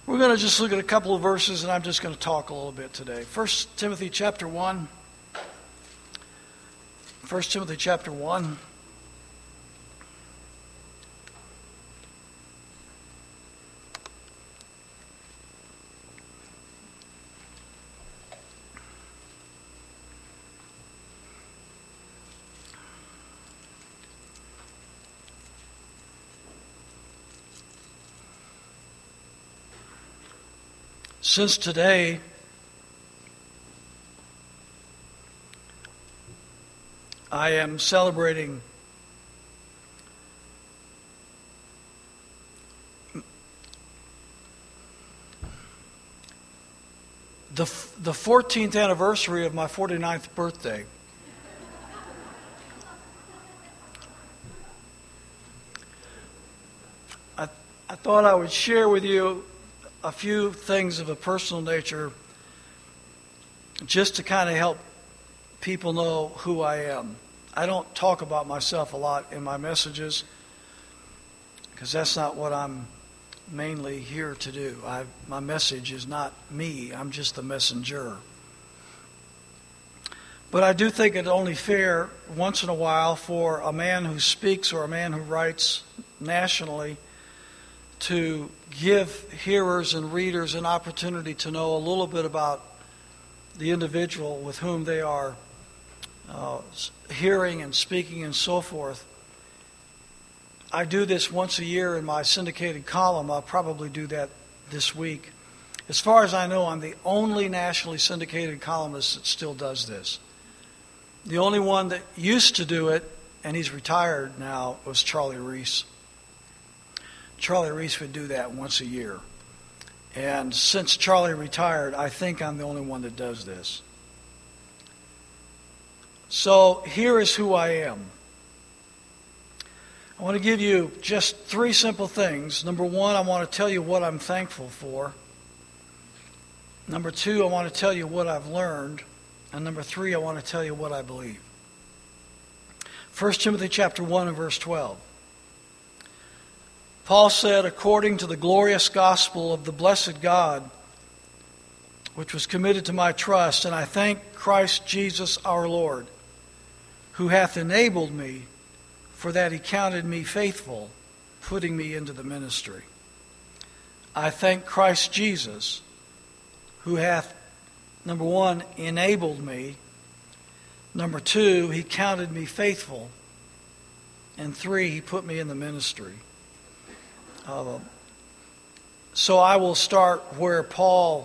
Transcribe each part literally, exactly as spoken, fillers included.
We're going to just look at a couple of verses, and I'm just going to talk a little bit today. First Timothy chapter one. First Timothy chapter one. Since today I am celebrating the the fourteenth anniversary of my forty-ninth birthday. I I thought I would share with you a few things of a personal nature just to kind of help people know who I am. I don't talk about myself a lot in my messages because that's not what I'm mainly here to do. I, my message is not me. I'm just the messenger. But I do think it's only fair once in a while for a man who speaks or a man who writes nationally to give hearers and readers an opportunity to know a little bit about the individual with whom they are uh, hearing and speaking and so forth. I do this once a year in my syndicated column. I'll probably do that this week. As far as I know, I'm the only nationally syndicated columnist that still does this. The only one that used to do it, and he's retired now, was Charlie Reese. Charlie Reese would do that once a year. And since Charlie retired, I think I'm the only one that does this. So here is who I am. I want to give you just three simple things. Number one, I want to tell you what I'm thankful for. Number two, I want to tell you what I've learned. And number three, I want to tell you what I believe. First Timothy chapter one and verse twelve. Paul said, according to the glorious gospel of the blessed God, which was committed to my trust, and I thank Christ Jesus our Lord, who hath enabled me, for that he counted me faithful, putting me into the ministry. I thank Christ Jesus, who hath, number one, enabled me. Number two, he counted me faithful. And three, he put me in the ministry. Uh, so I will start where Paul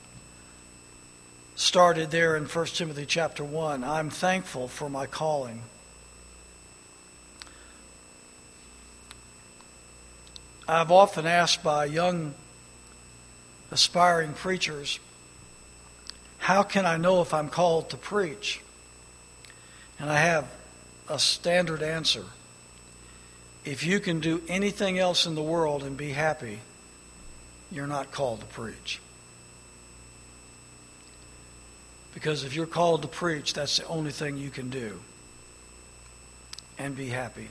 started there in First Timothy chapter one. I'm thankful for my calling. I've often asked by young aspiring preachers, how can I know if I'm called to preach? And I have a standard answer. If you can do anything else in the world and be happy, you're not called to preach. Because if you're called to preach, that's the only thing you can do and be happy.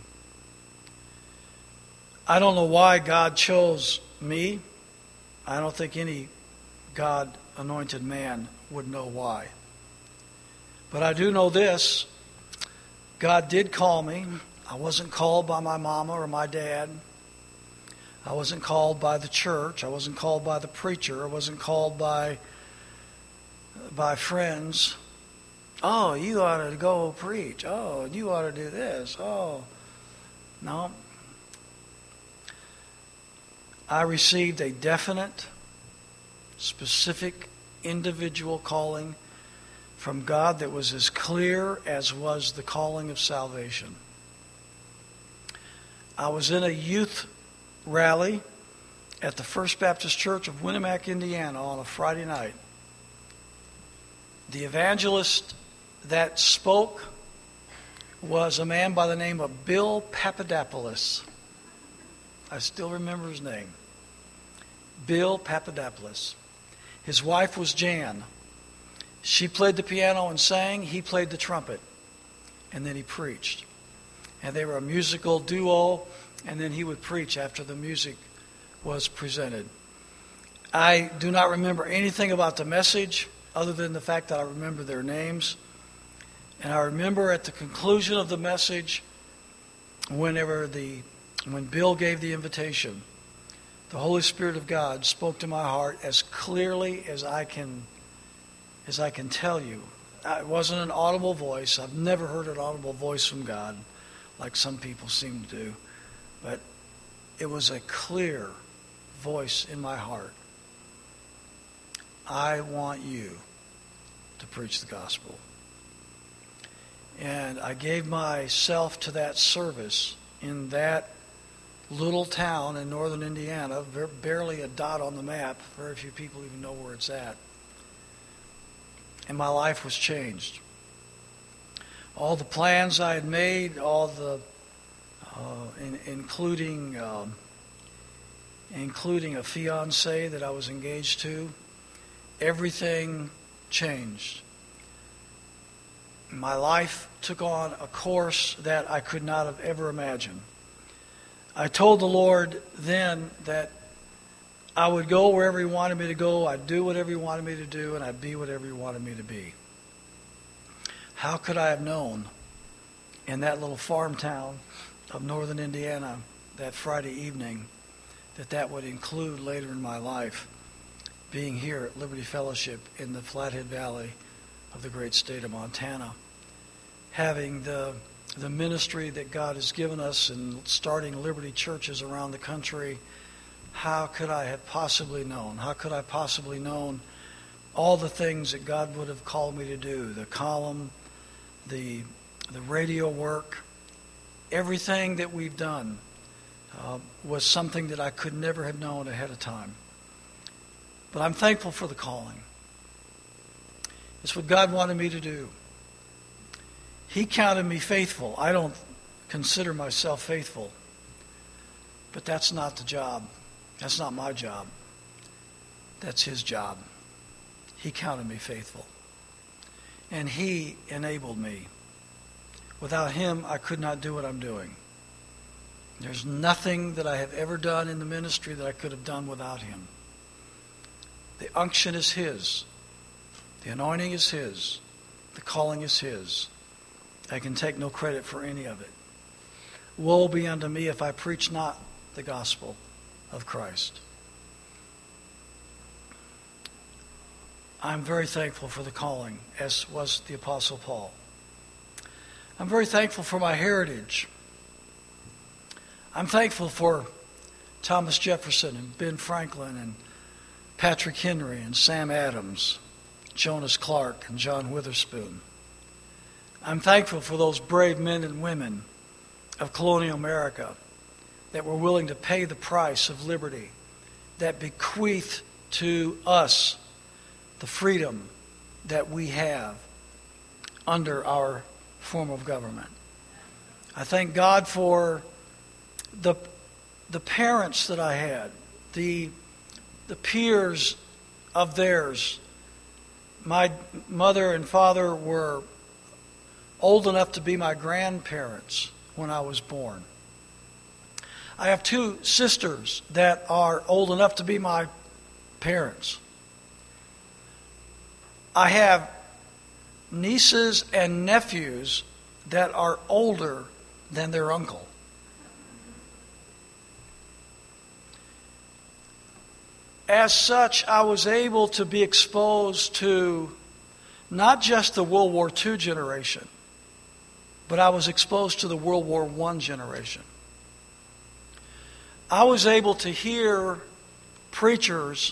I don't know why God chose me. I don't think any God-anointed man would know why. But I do know this. God did call me. I wasn't called by my mama or my dad. I wasn't called by the church. I wasn't called by the preacher. I wasn't called by, by friends. Oh, you ought to go preach. Oh, you ought to do this. Oh, no. I received a definite, specific, individual calling from God that was as clear as was the calling of salvation. I was in a youth rally at the First Baptist Church of Winnemac, Indiana on a Friday night. The evangelist that spoke was a man by the name of Bill Papadopoulos. I still remember his name. Bill Papadopoulos. His wife was Jan. She played the piano and sang. He played the trumpet. And then he preached. And they were a musical duo. And then he would preach after the music was presented. I do not remember anything about the message other than the fact that I remember their names. And I remember at the conclusion of the message, whenever the when Bill gave the invitation, the Holy Spirit of God spoke to my heart as clearly as I can as I can tell you. It wasn't an audible voice. I've never heard an audible voice from God like some people seem to do. But it was a clear voice in my heart. I want you to preach the gospel. And I gave myself to that service in that little town in northern Indiana, barely a dot on the map. Very few people even know where it's at. And my life was changed. All the plans I had made, all the, uh, in, including um, including a fiancée that I was engaged to, everything changed. My life took on a course that I could not have ever imagined. I told the Lord then that I would go wherever He wanted me to go, I'd do whatever He wanted me to do, and I'd be whatever He wanted me to be. How could I have known in that little farm town of northern Indiana that Friday evening that that would include later in my life being here at Liberty Fellowship in the Flathead Valley of the great state of Montana, having the the ministry that God has given us and starting Liberty churches around the country. How could I have possibly known? How could I possibly known all the things that God would have called me to do? The column, the the radio work, everything that we've done uh, was something that I could never have known ahead of time. But I'm thankful for the calling. It's what God wanted me to do. He counted me faithful. I don't consider myself faithful. But that's not the job. That's not my job. That's His job. He counted me faithful. And He enabled me. Without Him, I could not do what I'm doing. There's nothing that I have ever done in the ministry that I could have done without Him. The unction is His. The anointing is His. The calling is His. I can take no credit for any of it. Woe be unto me if I preach not the gospel of Christ. I'm very thankful for the calling, as was the Apostle Paul. I'm very thankful for my heritage. I'm thankful for Thomas Jefferson and Ben Franklin and Patrick Henry and Sam Adams, Jonas Clark and John Witherspoon. I'm thankful for those brave men and women of colonial America that were willing to pay the price of liberty, that bequeathed to us the freedom that we have under our form of government. I thank God for the the parents that I had, the the peers of theirs. My mother and father were old enough to be my grandparents when I was born. I have two sisters that are old enough to be my parents. I have nieces and nephews that are older than their uncle. As such, I was able to be exposed to not just the World War Two generation, but I was exposed to the World War One generation. I was able to hear preachers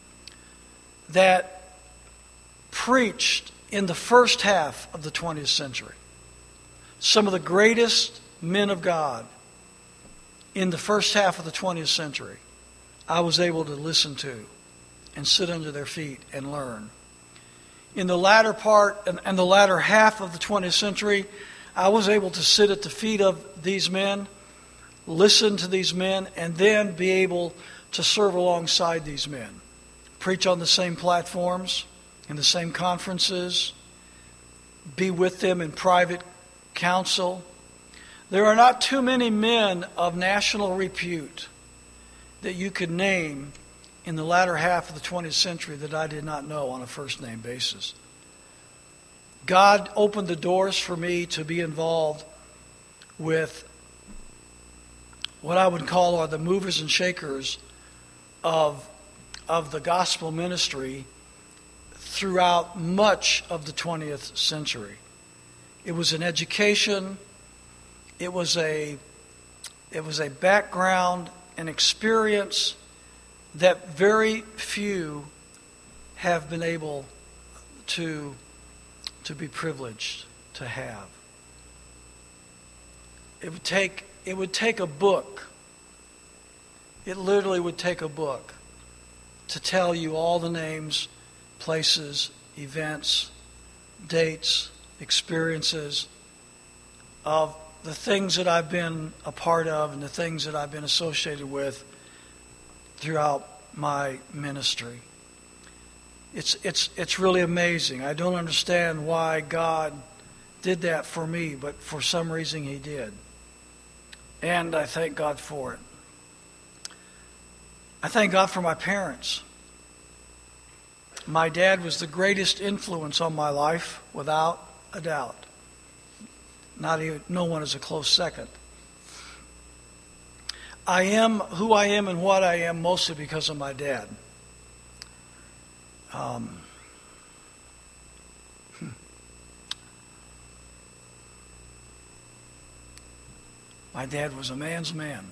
that preached in the first half of the twentieth century. Some of the greatest men of God in the first half of the twentieth century, I was able to listen to and sit under their feet and learn. In the latter part and, and the latter half of the twentieth century, I was able to sit at the feet of these men, listen to these men, and then be able to serve alongside these men. Preach on the same platforms, in the same conferences, be with them in private counsel. There are not too many men of national repute that you could name in the latter half of the twentieth century that I did not know on a first-name basis. God opened the doors for me to be involved with what I would call are the movers and shakers of, of the gospel ministry throughout much of the twentieth century. It was an education, it was a, it was a background, an experience that very few have been able to, to be privileged to have. It would take it would take a book. It literally would take a book to tell you all the names, places, events, dates, experiences of the things that I've been a part of and the things that I've been associated with throughout my ministry. It's it's it's really amazing. I don't understand why God did that for me, but for some reason He did. And I thank God for it. I thank God for my parents. My dad was the greatest influence on my life, without a doubt. Not even, no one is a close second. I am who I am and what I am mostly because of my dad. Um, hmm. My dad was a man's man.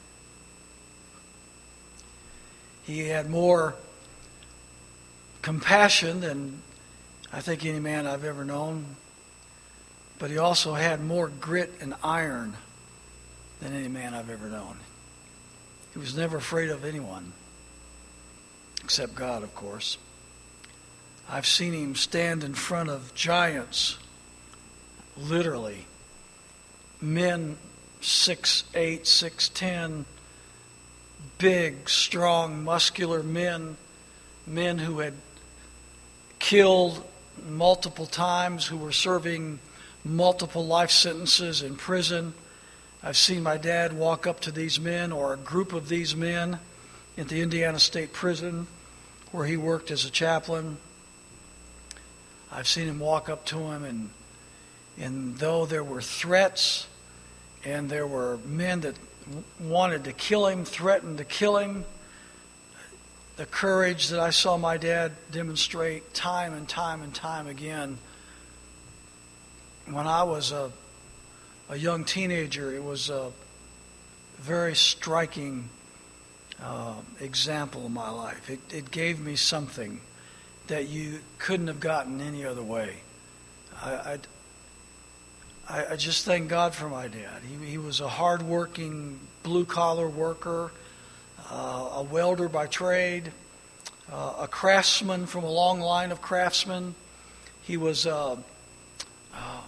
He had more compassion than I think any man I've ever known. But he also had more grit and iron than any man I've ever known. He was never afraid of anyone, except God, of course. I've seen him stand in front of giants, literally. Men six eight, six ten, big, strong, muscular men, men who had killed multiple times, who were serving multiple life sentences in prison. I've seen my dad walk up to these men, or a group of these men, at the Indiana State Prison, where he worked as a chaplain. I've seen him walk up to him, and and though there were threats, and there were men that wanted to kill him, threatened to kill him, the courage that I saw my dad demonstrate time and time and time again. When I was a, a young teenager, it was a very striking uh, example of my life. It, it gave me something that you couldn't have gotten any other way. I, I, I just thank God for my dad. He, he was a hard-working, blue-collar worker, uh, a welder by trade, uh, a craftsman from a long line of craftsmen. He was uh, uh,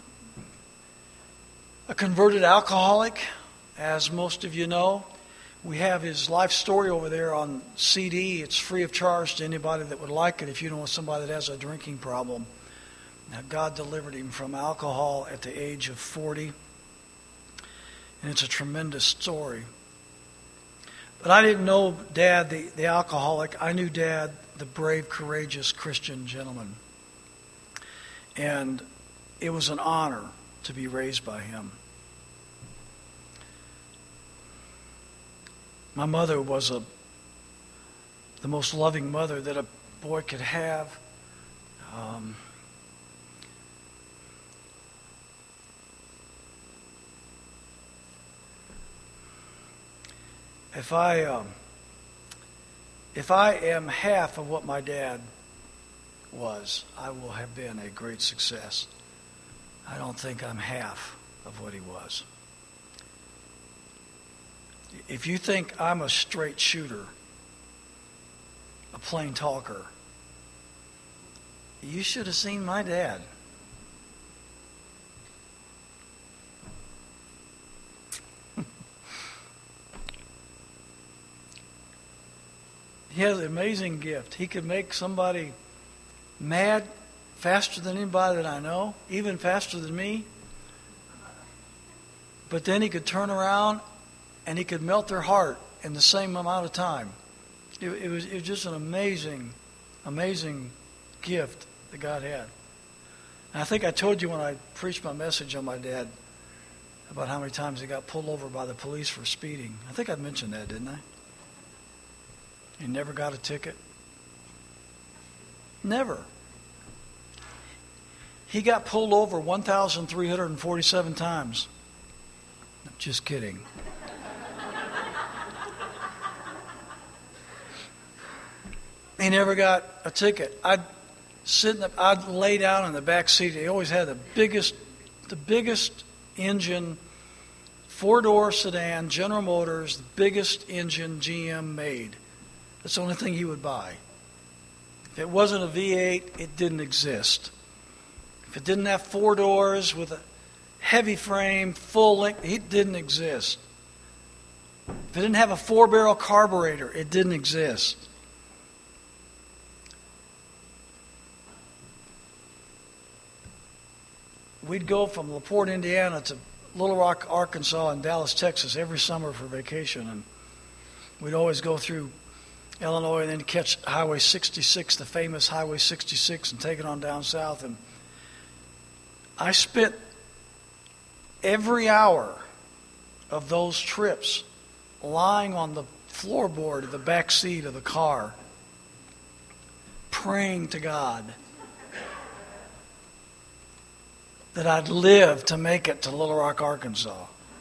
a converted alcoholic, as most of you know. We have his life story over there on C D. It's free of charge to anybody that would like it if you know somebody that has a drinking problem. Now, God delivered him from alcohol at the age of forty. And it's a tremendous story. But I didn't know Dad, the, the alcoholic. I knew Dad, the brave, courageous Christian gentleman. And it was an honor to be raised by him. My mother was a the most loving mother that a boy could have. Um, if I um, if I am half of what my dad was, I will have been a great success. I don't think I'm half of what he was. If you think I'm a straight shooter, a plain talker, you should have seen my dad. He has an amazing gift. He could make somebody mad faster than anybody that I know, even faster than me. But then he could turn around and he could melt their heart in the same amount of time. It, it was it was just an amazing, amazing gift that God had. And I think I told you when I preached my message on my dad about how many times he got pulled over by the police for speeding. I think I mentioned that, didn't I? He never got a ticket. Never. He got pulled over one thousand three hundred forty-seven times. Just kidding. He never got a ticket. I'd sit in the, I'd lay down in the back seat. He always had the biggest, the biggest engine, four-door sedan, General Motors, the biggest engine G M made. That's the only thing he would buy. If it wasn't a V eight, it didn't exist. If it didn't have four doors with a heavy frame, full length, it didn't exist. If it didn't have a four-barrel carburetor, it didn't exist. We'd go from LaPorte, Indiana to Little Rock, Arkansas, and Dallas, Texas every summer for vacation. And we'd always go through Illinois and then catch Highway sixty-six, the famous Highway sixty-six, and take it on down south. And I spent every hour of those trips lying on the floorboard of the back seat of the car, praying to God that I'd live to make it to Little Rock, Arkansas.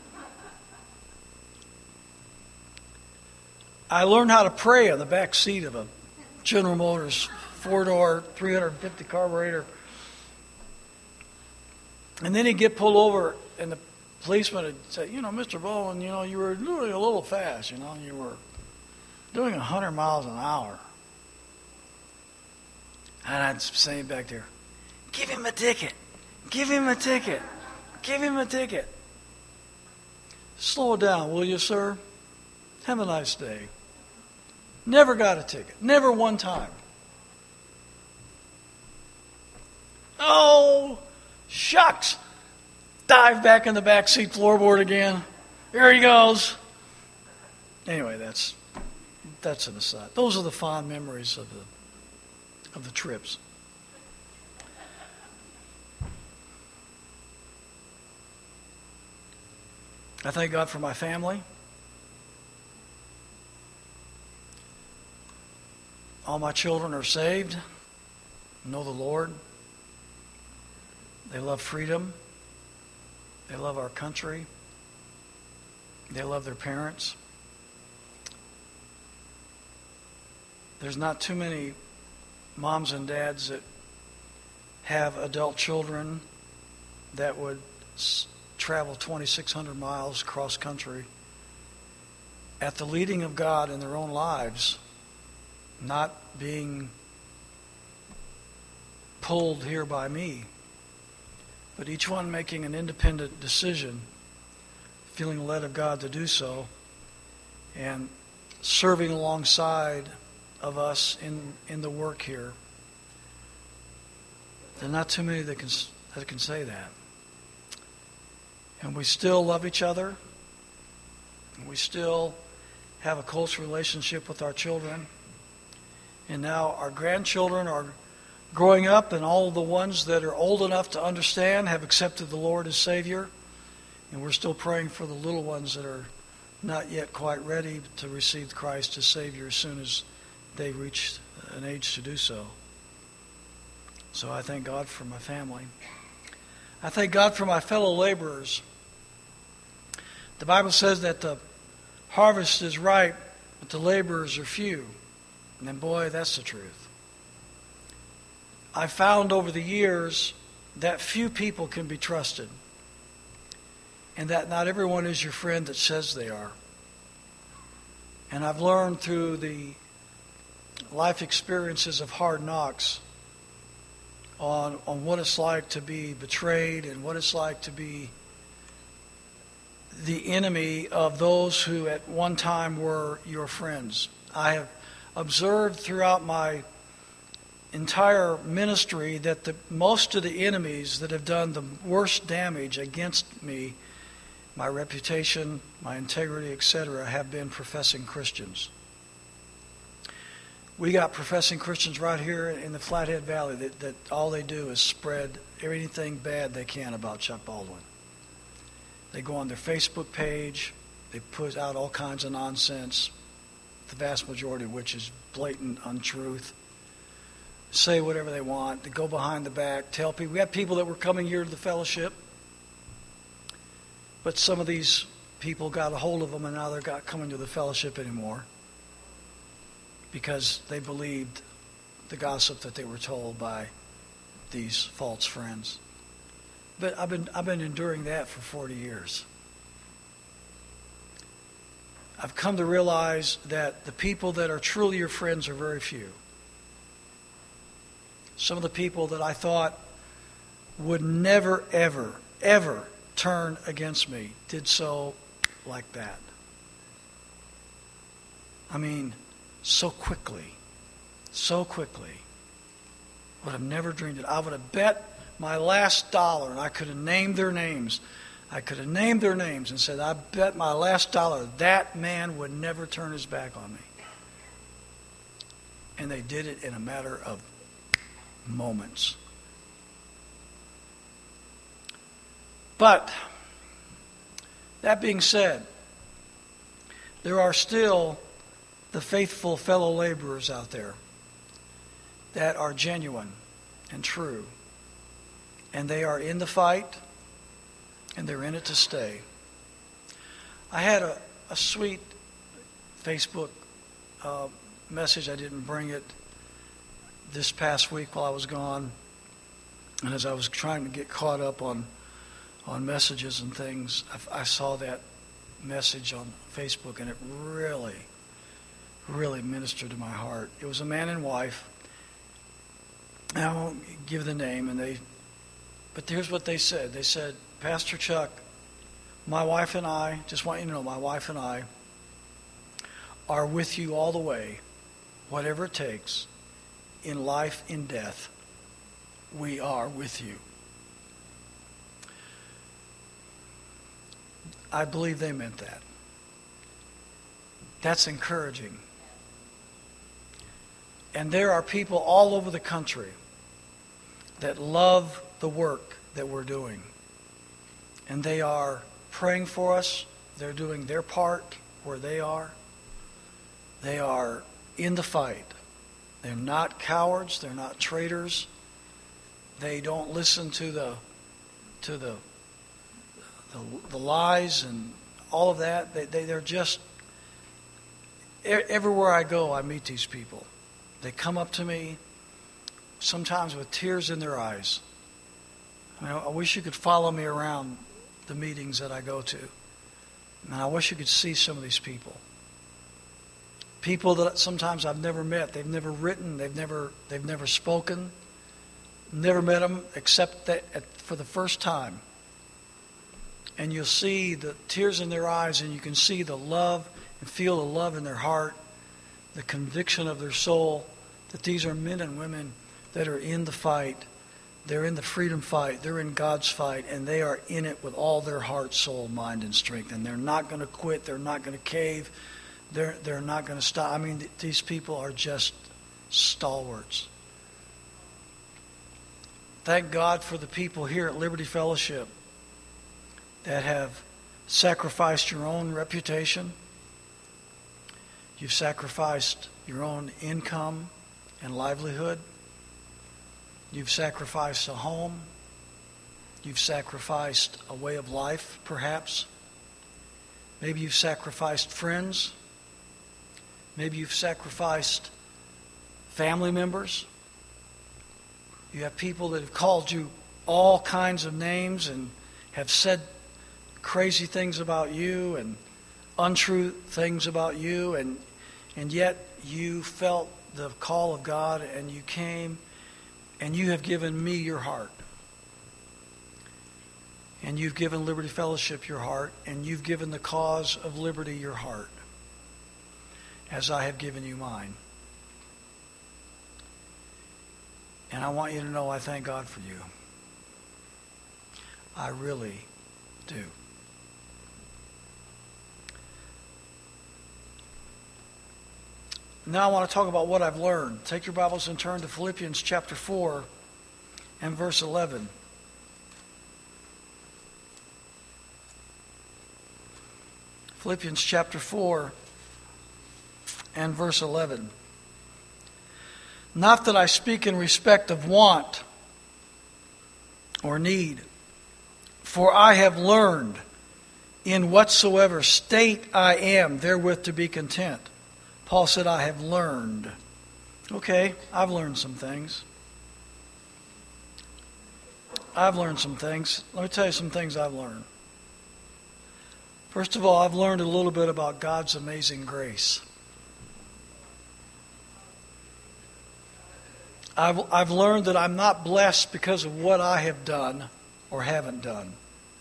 I learned how to pray on the back seat of a General Motors four-door, three hundred fifty carburetor. And then he'd get pulled over, and the policeman would say, you know, Mister Bowen, you know, you were doing a little fast, you know, you were doing one hundred miles an hour. And I'd say back there, give him a ticket. Give him a ticket. Give him a ticket. Slow it down, will you, sir? Have a nice day. Never got a ticket. Never one time. Oh, shucks. Dive back in the back seat floorboard again. Here he goes. Anyway, that's that's an aside. Those are the fond memories of the of the trips. I thank God for my family. All my children are saved, know the Lord. They love freedom. They love our country. They love their parents. There's not too many moms and dads that have adult children that would travel twenty-six hundred miles cross country at the leading of God in their own lives, not being pulled here by me, but each one making an independent decision, feeling led of God to do so, and serving alongside of us in, in the work here. There are not too many that can that can say that. And we still love each other. We still have a close relationship with our children. And now our grandchildren are growing up, and all the ones that are old enough to understand have accepted the Lord as Savior. And we're still praying for the little ones that are not yet quite ready to receive Christ as Savior as soon as they reach an age to do so. So I thank God for my family. I thank God for my fellow laborers. The Bible says that the harvest is ripe, but the laborers are few. And then, boy, that's the truth. I found over the years that few people can be trusted, and that not everyone is your friend that says they are. And I've learned through the life experiences of hard knocks on, on what it's like to be betrayed and what it's like to be the enemy of those who at one time were your friends. I have observed throughout my entire ministry that the most of the enemies that have done the worst damage against me, my reputation, my integrity, et cetera, have been professing Christians. We got professing Christians right here in the Flathead Valley that, that all they do is spread anything bad they can about Chuck Baldwin. They go on their Facebook page. They put out all kinds of nonsense, the vast majority of which is blatant untruth. Say whatever they want. They go behind the back, tell people. We had people that were coming here to the fellowship, but some of these people got a hold of them, and now they're not coming to the fellowship anymore because they believed the gossip that they were told by these false friends. But I've been I've been enduring that for forty years. I've come to realize that the people that are truly your friends are very few. Some of the people that I thought would never, ever, ever turn against me did so like that. I mean, so quickly, so quickly. Would have never dreamed it. I would have bet my last dollar, and I could have named their names. I could have named their names and said, I bet my last dollar that man would never turn his back on me. And they did it in a matter of moments. But, that being said, there are still the faithful fellow laborers out there that are genuine and true. And they are in the fight, and they're in it to stay. I had a, a sweet Facebook uh, message. I didn't bring it this past week while I was gone. And as I was trying to get caught up on, on messages and things, I, I saw that message on Facebook, and it really, really ministered to my heart. It was a man and wife. I won't give the name, and they, but here's what they said. They said, Pastor Chuck, my wife and I, just want you to know, my wife and I are with you all the way, whatever it takes, in life, in death. We are with you. I believe they meant that. That's encouraging. And there are people all over the country that love the work that we're doing. And they are praying for us. They're doing their part where they are. They are in the fight. They're not cowards. They're not traitors. They don't listen to the to the the, the lies and all of that. They, they they're just everywhere I go, I meet these people. They come up to me, sometimes with tears in their eyes. I mean, I wish you could follow me around the meetings that I go to. And I wish you could see some of these people. People that sometimes I've never met. They've never written. They've never they've never spoken. Never met them except that at, for the first time. And you'll see the tears in their eyes, and you can see the love and feel the love in their heart, the conviction of their soul that these are men and women that are in the fight. They're in the freedom fight. They're in God's fight, and they are in it with all their heart, soul, mind, and strength. And they're not going to quit. They're not going to cave. They're they're not going to stop. I mean, th- these people are just stalwarts. Thank God for the people here at Liberty Fellowship that have sacrificed your own reputation. You've sacrificed your own income and livelihood. You've sacrificed a home. You've sacrificed a way of life, perhaps. Maybe you've sacrificed friends. Maybe you've sacrificed family members. You have people that have called you all kinds of names and have said crazy things about you and untrue things about you, and and yet you felt the call of God and you came and you have given me your heart. And you've given Liberty Fellowship your heart, and you've given the cause of liberty your heart, as I have given you mine. And I want you to know I thank God for you. I really do. Now I want to talk about what I've learned. Take your Bibles and turn to Philippians chapter four and verse eleven. Philippians chapter four and verse eleven. Not that I speak in respect of want or need, for I have learned in whatsoever state I am therewith to be content. Paul said, I have learned. Okay, I've learned some things. I've learned some things. Let me tell you some things I've learned. First of all, I've learned a little bit about God's amazing grace. I've, I've learned that I'm not blessed because of what I have done or haven't done.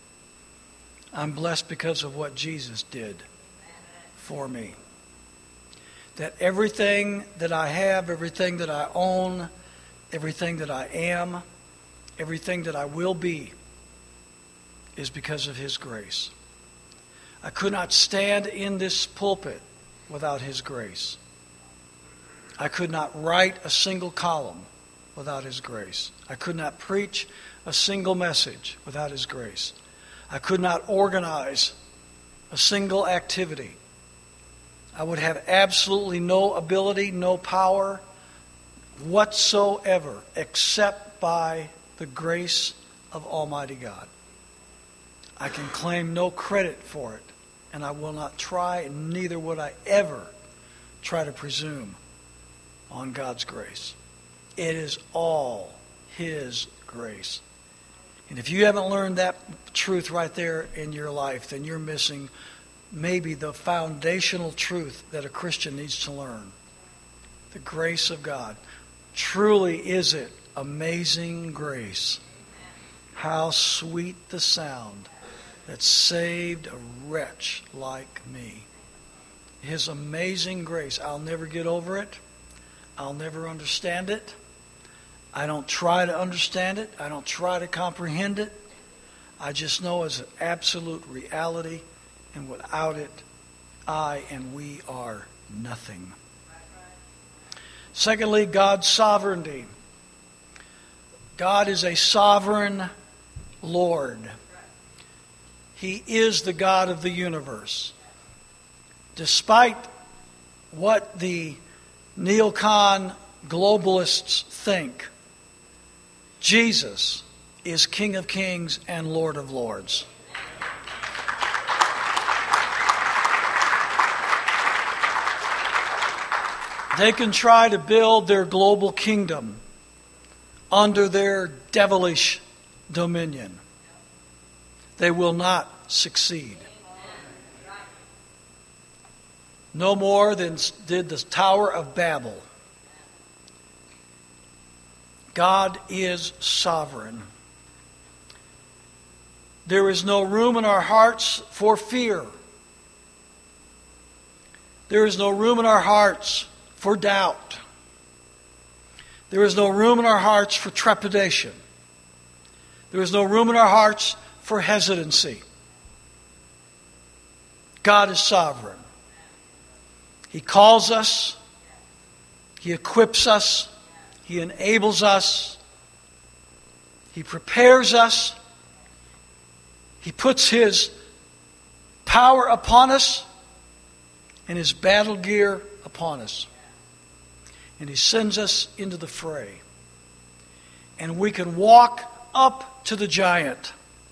I'm blessed because of what Jesus did for me. That everything that I have, everything that I own, everything that I am, everything that I will be is because of His grace. I could not stand in this pulpit without His grace. I could not write a single column without His grace. I could not preach a single message without His grace. I could not organize a single activity. I would have absolutely no ability, no power whatsoever except by the grace of Almighty God. I can claim no credit for it, and I will not try, and neither would I ever try to presume on God's grace. It is all His grace. And if you haven't learned that truth right there in your life, then you're missing maybe the foundational truth that a Christian needs to learn. The grace of God. Truly is it amazing grace. How sweet the sound that saved a wretch like me. His amazing grace. I'll never get over it. I'll never understand it. I don't try to understand it. I don't try to comprehend it. I just know it's an absolute reality. And without it, I and we are nothing. Secondly, God's sovereignty. God is a sovereign Lord. He is the God of the universe. Despite what the neocon globalists think, Jesus is King of Kings and Lord of Lords. They can try to build their global kingdom under their devilish dominion. They will not succeed. No more than did the Tower of Babel. God is sovereign. There is no room in our hearts for fear. There is no room in our hearts for doubt. There is no room in our hearts for trepidation. There is no room in our hearts for hesitancy. God is sovereign. He calls us. He equips us. He enables us. He prepares us. He puts His power upon us and His battle gear upon us. And He sends us into the fray. And we can walk up to the giant.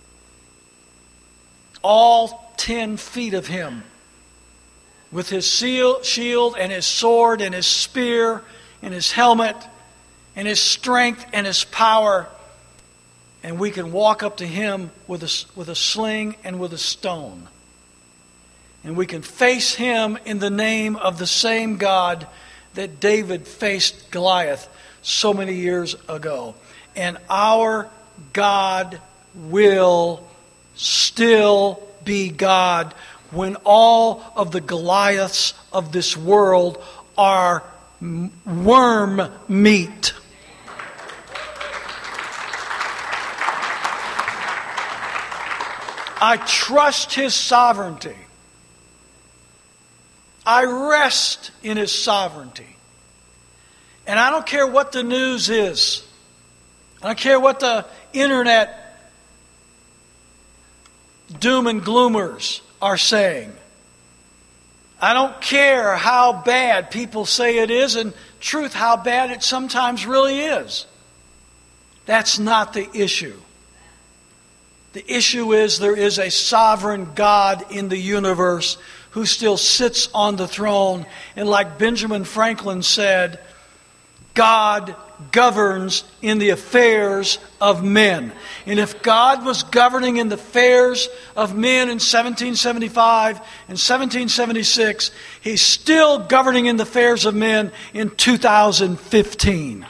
All ten feet of him. With his shield and his sword and his spear and his helmet and his strength and his power. And we can walk up to him with a, with a sling and with a stone. And we can face him in the name of the same God that David faced Goliath so many years ago. And our God will still be God when all of the Goliaths of this world are worm meat. I trust His sovereignty. I rest in His sovereignty. And I don't care what the news is. I don't care what the internet doom and gloomers are saying. I don't care how bad people say it is, and truth, how bad it sometimes really is. That's not the issue. The issue is there is a sovereign God in the universe who still sits on the throne. And like Benjamin Franklin said, God governs in the affairs of men. And if God was governing in the affairs of men in seventeen seventy-five and seventeen seventy-six, He's still governing in the affairs of men in two thousand fifteen.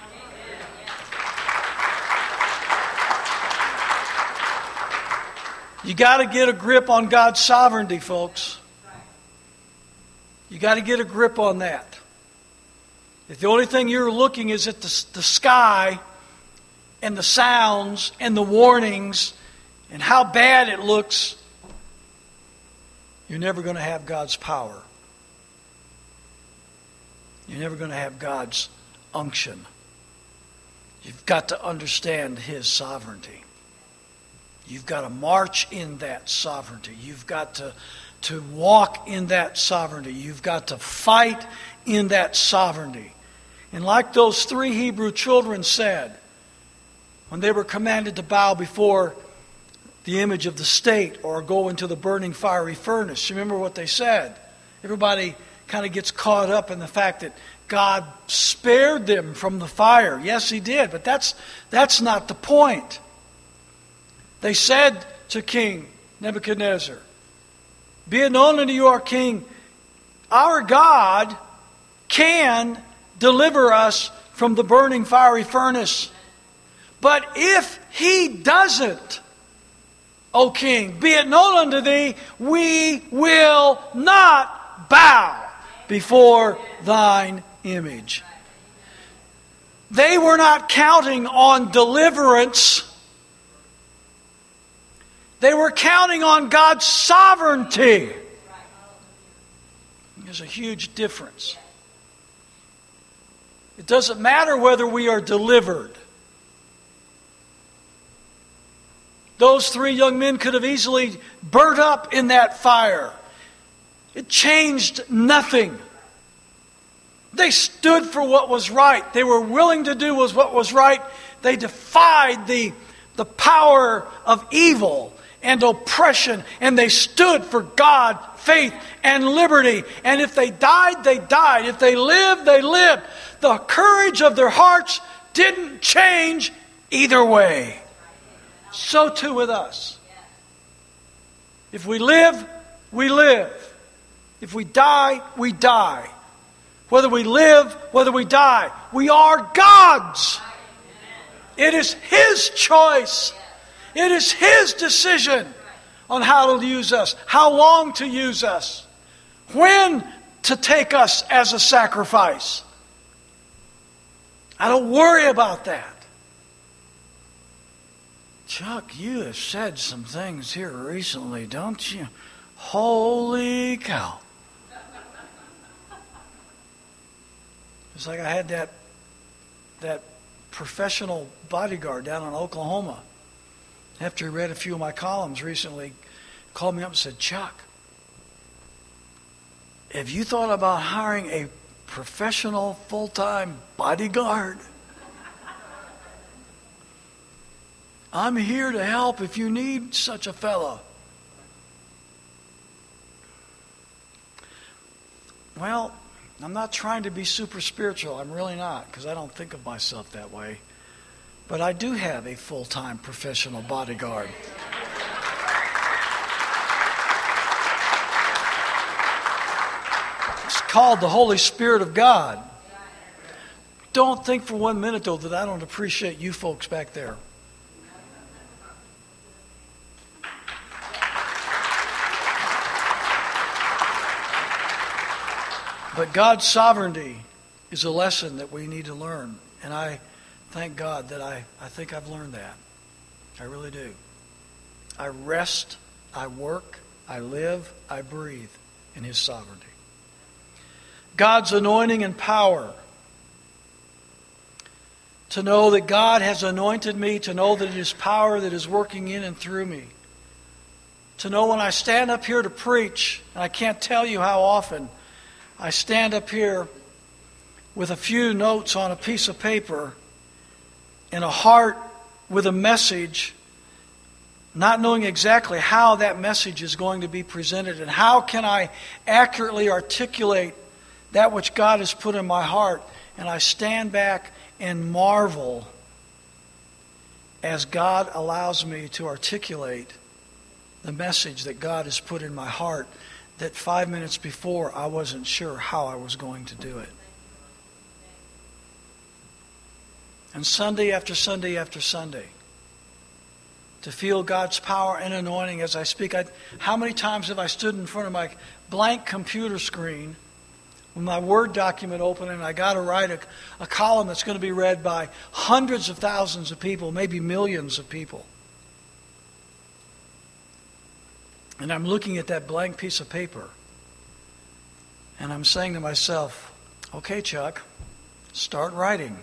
You got to get a grip on God's sovereignty, folks. You got to get a grip on that. If the only thing you're looking is at the, the sky and the sounds and the warnings and how bad it looks, you're never going to have God's power. You're never going to have God's unction. You've got to understand His sovereignty. You've got to march in that sovereignty. You've got to, to walk in that sovereignty. You've got to fight in that sovereignty. And like those three Hebrew children said, when they were commanded to bow before the image of the state or go into the burning fiery furnace, you remember what they said? Everybody kind of gets caught up in the fact that God spared them from the fire. Yes, He did, but that's, that's not the point. They said to King Nebuchadnezzar, "Be it known unto you, our king, our God can deliver us from the burning fiery furnace. But if He doesn't, O king, be it known unto thee, we will not bow before thine image." They were not counting on deliverance. They were counting on God's sovereignty. There's a huge difference. It doesn't matter whether we are delivered. Those three young men could have easily burnt up in that fire. It changed nothing. They stood for what was right. They were willing to do what was right. They defied the, the power of evil and oppression, and they stood for God, faith, and liberty. And if they died, they died. If they lived, they lived. The courage of their hearts didn't change either way. So too with us. If we live, we live. If we die, we die. Whether we live, whether we die, we are God's. It is His choice. It is His decision on how to use us, how long to use us, when to take us as a sacrifice. I don't worry about that. Chuck, you have said some things here recently, don't you? Holy cow. It's like I had that, that professional bodyguard down in Oklahoma. After he read a few of my columns recently, called me up and said, "Chuck, have you thought about hiring a professional full-time bodyguard? I'm here to help if you need such a fellow." Well, I'm not trying to be super spiritual. I'm really not, because I don't think of myself that way. But I do have a full-time professional bodyguard. It's called the Holy Spirit of God. Don't think for one minute, though, that I don't appreciate you folks back there. But God's sovereignty is a lesson that we need to learn. And I thank God that I, I think I've learned that. I really do. I rest, I work, I live, I breathe in His sovereignty. God's anointing and power. To know that God has anointed me, to know that it is power that is working in and through me. To know when I stand up here to preach, and I can't tell you how often, I stand up here with a few notes on a piece of paper and a heart with a message, not knowing exactly how that message is going to be presented and how can I accurately articulate that which God has put in my heart. And I stand back and marvel as God allows me to articulate the message that God has put in my heart that five minutes before I wasn't sure how I was going to do it. And Sunday after Sunday after Sunday, to feel God's power and anointing as I speak. I, how many times have I stood in front of my blank computer screen with my Word document open and I got to write a, a column that's going to be read by hundreds of thousands of people, maybe millions of people. And I'm looking at that blank piece of paper and I'm saying to myself, okay, Chuck, start writing.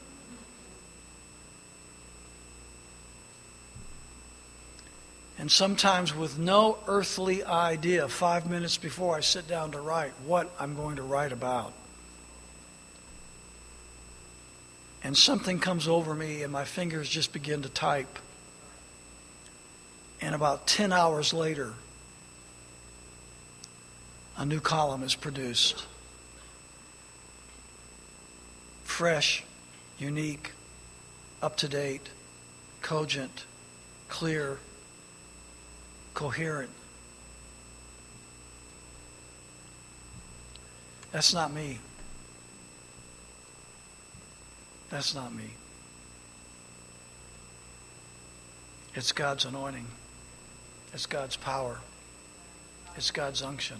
And sometimes with no earthly idea, five minutes before I sit down to write, what I'm going to write about. And something comes over me and my fingers just begin to type. And about ten hours later, a new column is produced. Fresh, unique, up-to-date, cogent, clear, coherent. That's not me. That's not me. It's God's anointing. It's God's power. It's God's unction.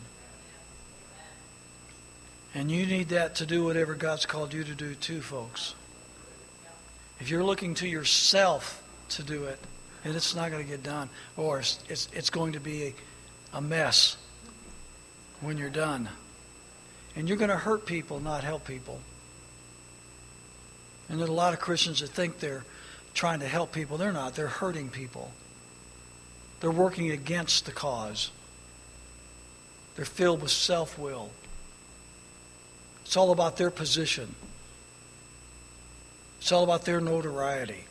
And you need that to do whatever God's called you to do too, folks. If you're looking to yourself to do it, and it's not going to get done, or it's, it's, it's going to be a, a mess when you're done. And you're going to hurt people, not help people. And there's a lot of Christians that think they're trying to help people. They're not. They're hurting people. They're working against the cause. They're filled with self-will. It's all about their position. It's all about their notoriety.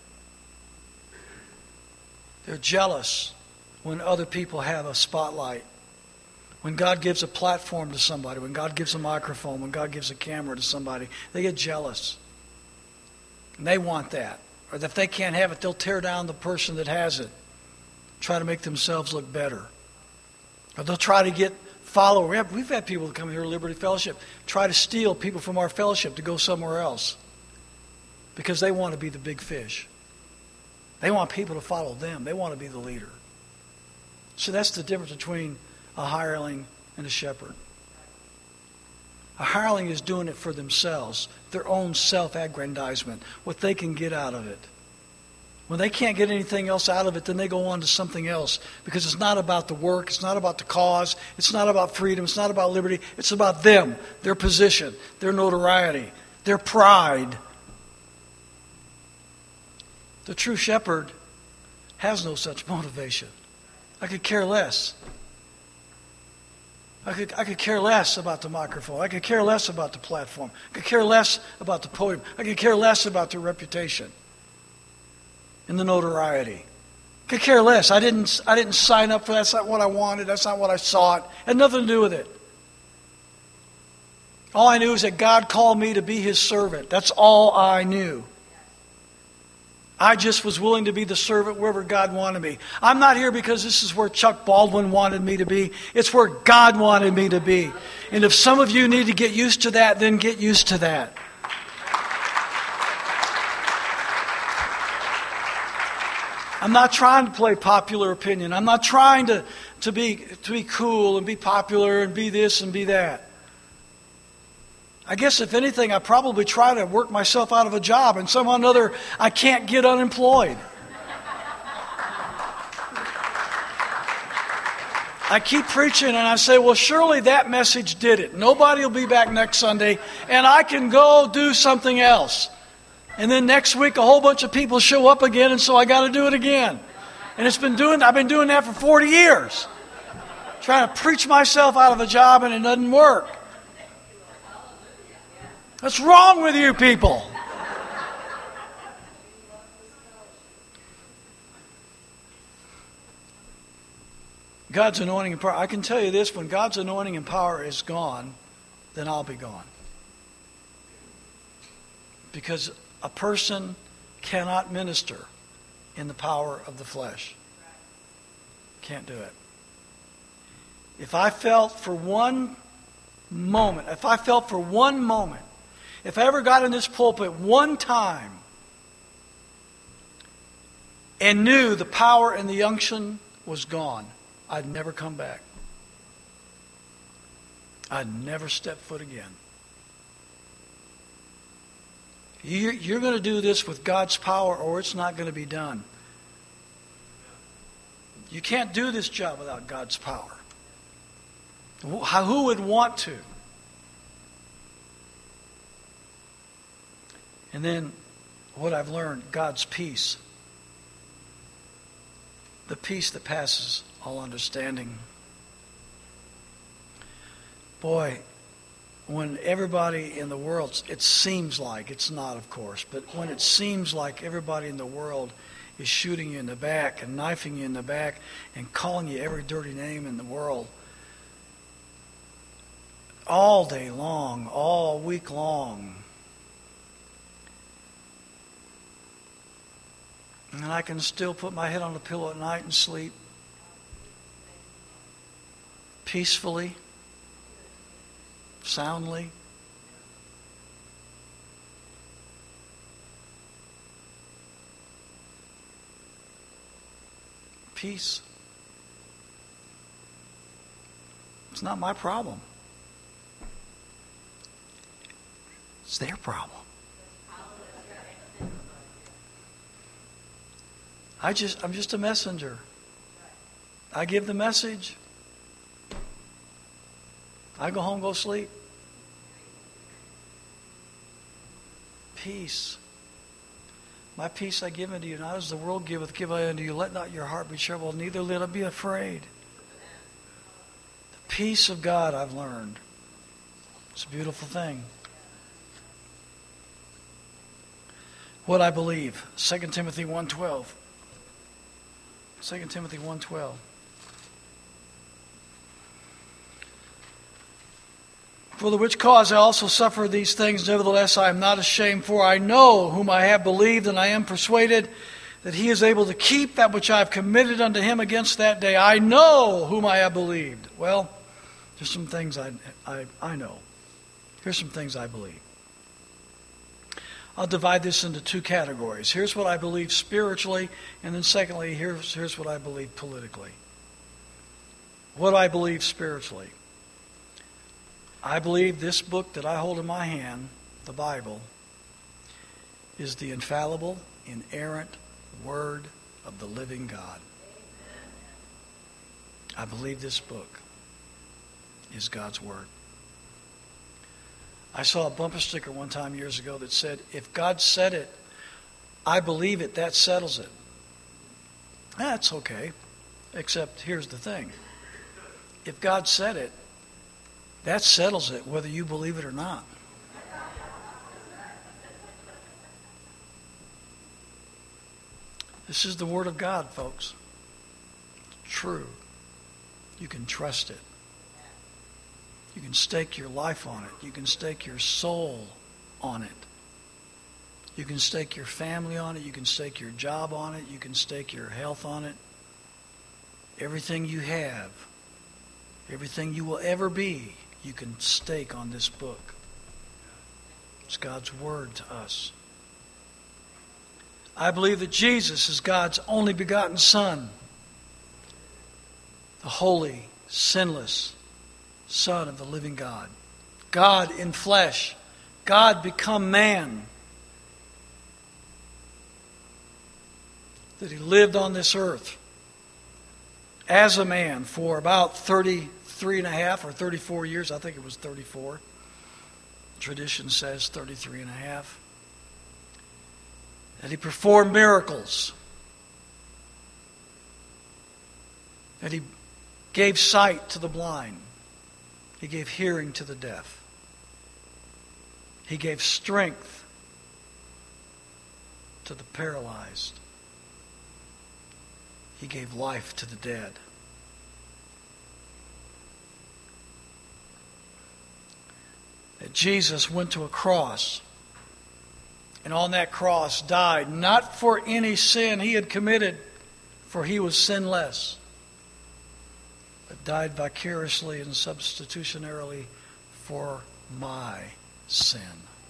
They're jealous when other people have a spotlight. When God gives a platform to somebody, when God gives a microphone, when God gives a camera to somebody, they get jealous. And they want that. Or if they can't have it, they'll tear down the person that has it. Try to make themselves look better. Or they'll try to get followers. We have, we've had people that come here to Liberty Fellowship try to steal people from our fellowship to go somewhere else. Because they want to be the big fish. They want people to follow them. They want to be the leader. So that's the difference between a hireling and a shepherd. A hireling is doing it for themselves, their own self-aggrandizement, what they can get out of it. When they can't get anything else out of it, then they go on to something else. Because it's not about the work, it's not about the cause, it's not about freedom, it's not about liberty. It's about them, their position, their notoriety, their pride. The true shepherd has no such motivation. I could care less. I could, I could care less about the microphone. I could care less about the platform. I could care less about the podium. I could care less about the reputation and the notoriety. I could care less. I didn't, I didn't sign up for that. That's not what I wanted. That's not what I sought. It had nothing to do with it. All I knew is that God called me to be His servant. That's all I knew. I just was willing to be the servant wherever God wanted me. I'm not here because this is where Chuck Baldwin wanted me to be. It's where God wanted me to be. And if some of you need to get used to that, then get used to that. I'm not trying to play popular opinion. I'm not trying to, to be to be cool and be popular and be this and be that. I guess if anything, I probably try to work myself out of a job, and somehow or another I can't get unemployed. I keep preaching and I say, well, surely that message did it. Nobody will be back next Sunday and I can go do something else. And then next week a whole bunch of people show up again and so I got to do it again. And it's been doing, I've been doing that for forty years. Trying to preach myself out of a job and it doesn't work. What's wrong with you people? God's anointing and power. I can tell you this, when God's anointing and power is gone, then I'll be gone. Because a person cannot minister in the power of the flesh. Can't do it. If I felt for one moment, if I felt for one moment, if I ever got in this pulpit one time and knew the power and the unction was gone, I'd never come back. I'd never step foot again. You're, you're going to do this with God's power or it's not going to be done. You can't do this job without God's power. Who would want to? And then what I've learned, God's peace. The peace that passes all understanding. Boy, when everybody in the world, it seems like, it's not of course, but when it seems like everybody in the world is shooting you in the back and knifing you in the back and calling you every dirty name in the world, all day long, all week long, and I can still put my head on the pillow at night and sleep peacefully, soundly. Peace. It's not my problem. It's their problem. I just, I'm just a messenger. I give the message. I go home, go sleep. Peace. My peace I give unto you, not as the world giveth, give I unto you. Let not your heart be troubled, neither let it be afraid. The peace of God I've learned. It's a beautiful thing. What I believe. Second Timothy one twelve. Second Timothy one twelve. For the which cause I also suffer these things, nevertheless I am not ashamed, for I know whom I have believed, and I am persuaded that he is able to keep that which I have committed unto him against that day. I know whom I have believed. Well, there's some things I, I, I know. Here's some things I believe. I'll divide this into two categories. Here's what I believe spiritually, and then secondly, here's, here's what I believe politically. What do I believe spiritually? I believe this book that I hold in my hand, the Bible, is the infallible, inerrant Word of the living God. I believe this book is God's Word. I saw a bumper sticker one time years ago that said, if God said it, I believe it, that settles it. That's okay, except here's the thing. If God said it, that settles it, whether you believe it or not. This is the Word of God, folks. It's true. You can trust it. You can stake your life on it. You can stake your soul on it. You can stake your family on it. You can stake your job on it. You can stake your health on it. Everything you have, everything you will ever be, you can stake on this book. It's God's Word to us. I believe that Jesus is God's only begotten Son, the holy, sinless Son of the living God. God in flesh. God become man. That He lived on this earth as a man for about thirty-three and a half or thirty-four years. I think it was thirty-four. Tradition says thirty-three and a half. That he performed miracles. That he gave sight to the blind. He gave hearing to the deaf. He gave strength to the paralyzed. He gave life to the dead. That Jesus went to a cross, and on that cross died, not for any sin he had committed, for he was sinless, but died vicariously and substitutionarily for my sin.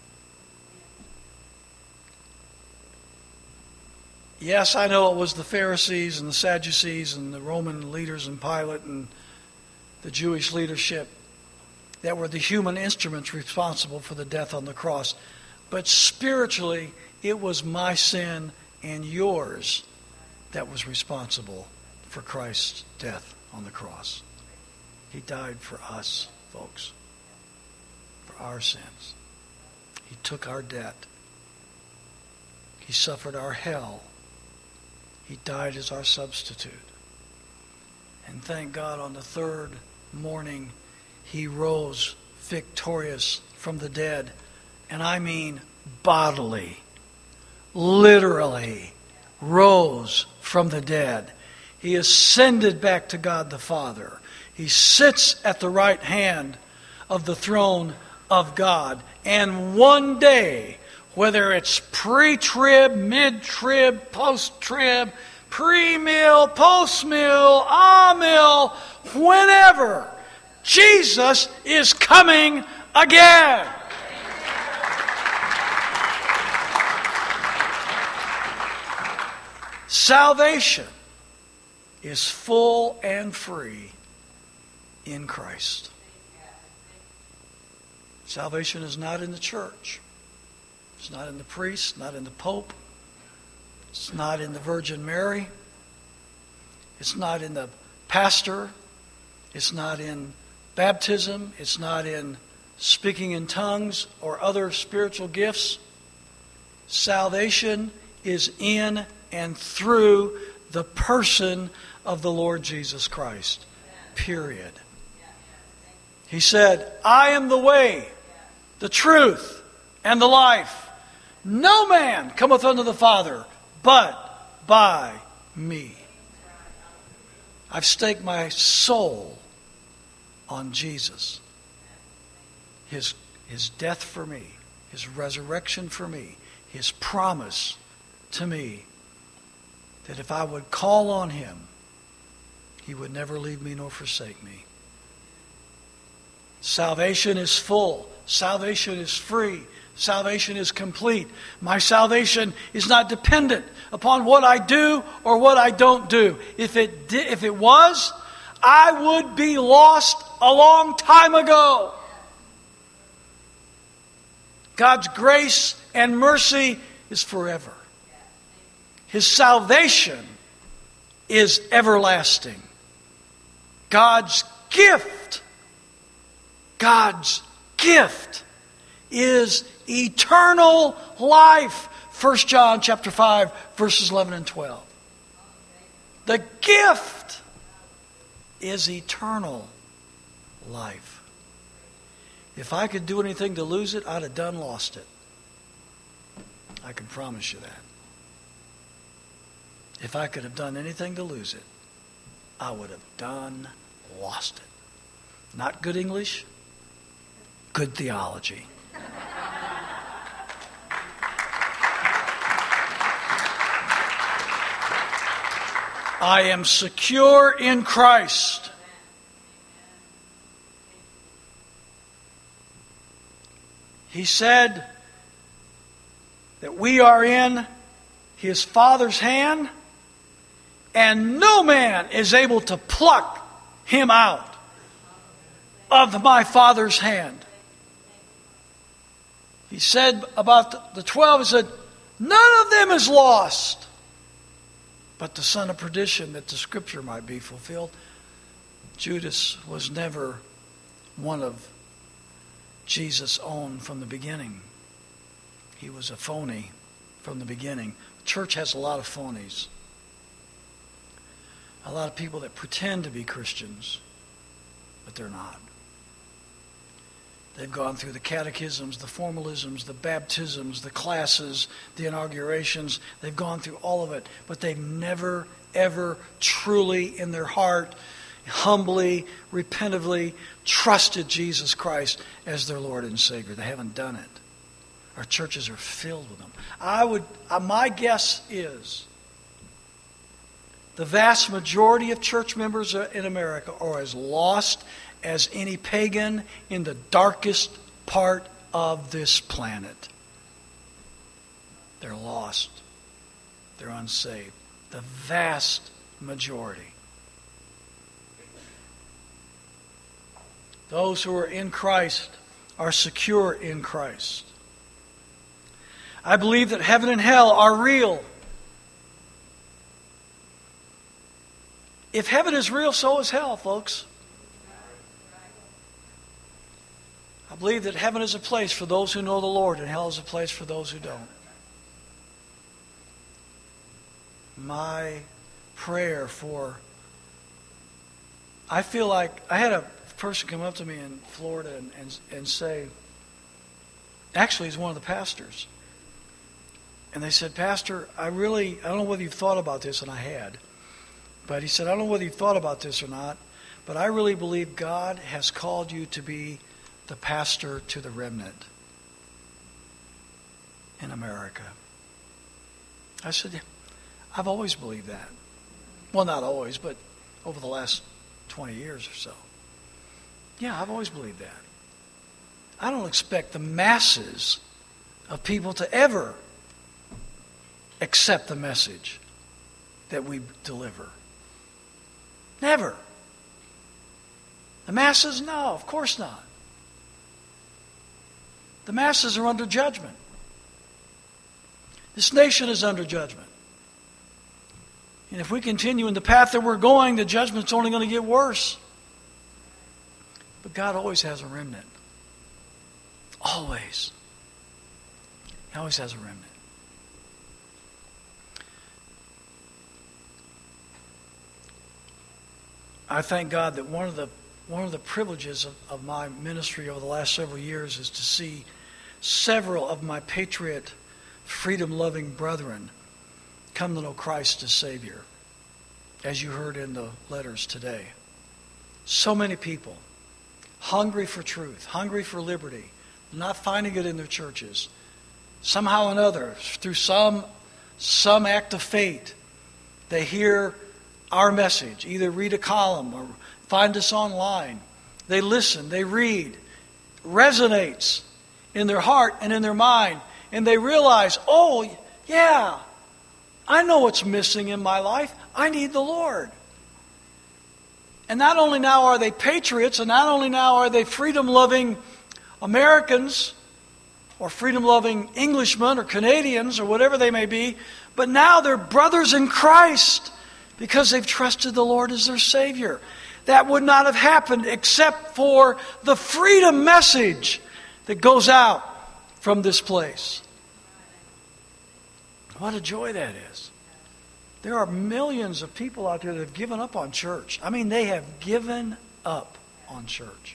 Yes, I know it was the Pharisees and the Sadducees and the Roman leaders and Pilate and the Jewish leadership that were the human instruments responsible for the death on the cross. But spiritually, it was my sin and yours that was responsible for Christ's death on the cross. He died for us, folks, for our sins. He took our debt. He suffered our hell. He died as our substitute. And thank God on the third morning, he rose victorious from the dead. And I mean bodily, literally rose from the dead. He ascended back to God the Father. He sits at the right hand of the throne of God. And one day, whether it's pre-trib, mid-trib, post-trib, pre-meal, post-meal, ah-meal, whenever, Jesus is coming again. Salvation is full and free in Christ. Salvation is not in the church. It's not in the priest, not in the Pope. It's not in the Virgin Mary. It's not in the pastor. It's not in baptism. It's not in speaking in tongues or other spiritual gifts. Salvation is in and through the person of the Lord Jesus Christ. Period. He said, I am the way, the truth, and the life. No man cometh unto the Father but by me. I've staked my soul on Jesus. His, his death for me, His resurrection for me, His promise to me that if I would call on Him, He would never leave me nor forsake me. Salvation is full. Salvation is free. Salvation is complete. My salvation is not dependent upon what I do or what I don't do. If it di- if it was, I would be lost a long time ago. God's grace and mercy is forever. His salvation is everlasting. God's gift, God's gift is eternal life. First John chapter five, verses eleven and twelve. The gift is eternal life. If I could do anything to lose it, I'd have done lost it. I can promise you that. If I could have done anything to lose it, I would have done lost it. Not good English, good theology. I am secure in Christ. He said that we are in His Father's hand, and no man is able to pluck Him out of my Father's hand. He said about the twelve, He said, none of them is lost, but the son of perdition, that the scripture might be fulfilled. Judas was never one of Jesus' own from the beginning. He was a phony from the beginning. The church has a lot of phonies. A lot of people that pretend to be Christians, but they're not. They've gone through the catechisms, the formalisms, the baptisms, the classes, the inaugurations. They've gone through all of it, but they've never, ever truly in their heart, humbly, repentively trusted Jesus Christ as their Lord and Savior. They haven't done it. Our churches are filled with them. I would, uh, my guess is the vast majority of church members in America are as lost as any pagan in the darkest part of this planet. They're lost. They're unsaved. The vast majority. Those who are in Christ are secure in Christ. I believe that heaven and hell are real. If heaven is real, so is hell, folks. I believe that heaven is a place for those who know the Lord, and hell is a place for those who don't. My prayer for... I feel like... I had a person come up to me in Florida and, and, and say... Actually, he's one of the pastors. And they said, Pastor, I really... I don't know whether you've thought about this, and I had. But he said, I don't know whether you've thought about this or not, but I really believe God has called you to be the pastor to the remnant in America. I said, I've always believed that. Well, not always, but over the last twenty years or so. Yeah, I've always believed that. I don't expect the masses of people to ever accept the message that we deliver. Never. The masses, no, of course not. The masses are under judgment. This nation is under judgment. And if we continue in the path that we're going, the judgment's only going to get worse. But God always has a remnant. Always. He always has a remnant. I thank God that one of the one of the privileges of, of my ministry over the last several years is to see several of my patriot, freedom-loving brethren come to know Christ as Savior, as you heard in the letters today. So many people hungry for truth, hungry for liberty, not finding it in their churches. Somehow or another, through some some act of fate, they hear our message. Either read a column or find us online. They listen, they read. Resonates in their heart and in their mind. And they realize, oh, yeah, I know what's missing in my life. I need the Lord. And not only now are they patriots, and not only now are they freedom-loving Americans, or freedom-loving Englishmen, or Canadians, or whatever they may be, but now they're brothers in Christ because they've trusted the Lord as their Savior. That would not have happened except for the freedom message that goes out from this place. What a joy that is. There are millions of people out there that have given up on church. I mean, they have given up on church.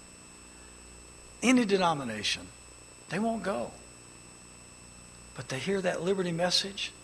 Any denomination. They won't go. But they hear that liberty message.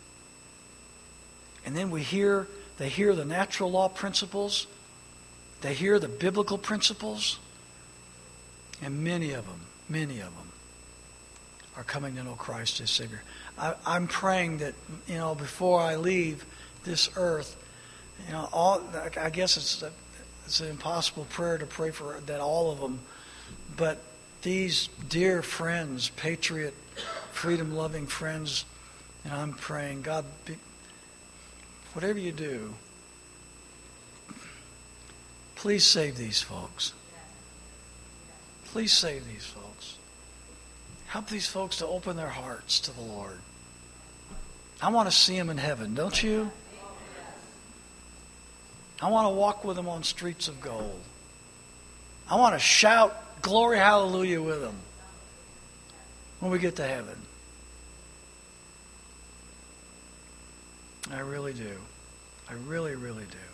And then we hear, they hear the natural law principles. They hear the biblical principles. And many of them, many of them are coming to know Christ as Savior. I, I'm praying that, you know, before I leave this earth, you know, all, I guess it's a, it's an impossible prayer to pray for that all of them, but these dear friends, patriot, freedom-loving friends, and I'm praying, God, be, whatever you do, please save these folks. Please save these folks. Help these folks to open their hearts to the Lord. I want to see them in heaven, don't you? I want to walk with him on streets of gold. I want to shout glory, hallelujah with him when we get to heaven. I really do. I really, really do.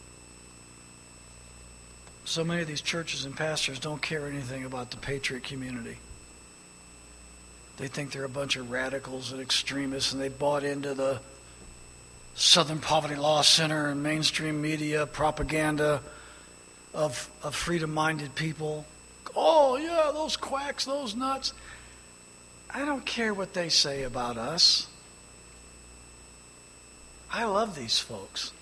So many of these churches and pastors don't care anything about the patriot community. They think they're a bunch of radicals and extremists, and they bought into the Southern Poverty Law Center and mainstream media propaganda of, of freedom-minded people. Oh, yeah, those quacks, those nuts. I don't care what they say about us. I love these folks.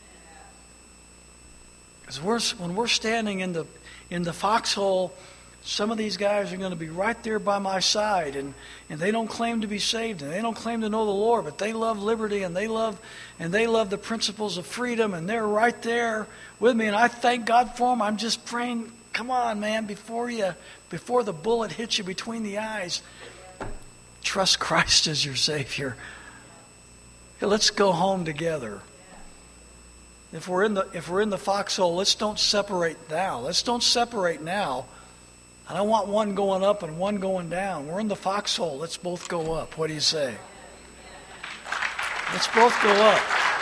Because we're, when we're standing in the in the foxhole, some of these guys are going to be right there by my side, and, and they don't claim to be saved, and they don't claim to know the Lord, but they love liberty, and they love and they love the principles of freedom, and they're right there with me, and I thank God for them. I'm just praying, come on, man, before you before the bullet hits you between the eyes, trust Christ as your Savior. Let's go home together. If we're in the if we're in the foxhole, let's don't separate now. Let's don't separate now. I don't want one going up and one going down. We're in the foxhole. Let's both go up. What do you say? Let's both go up.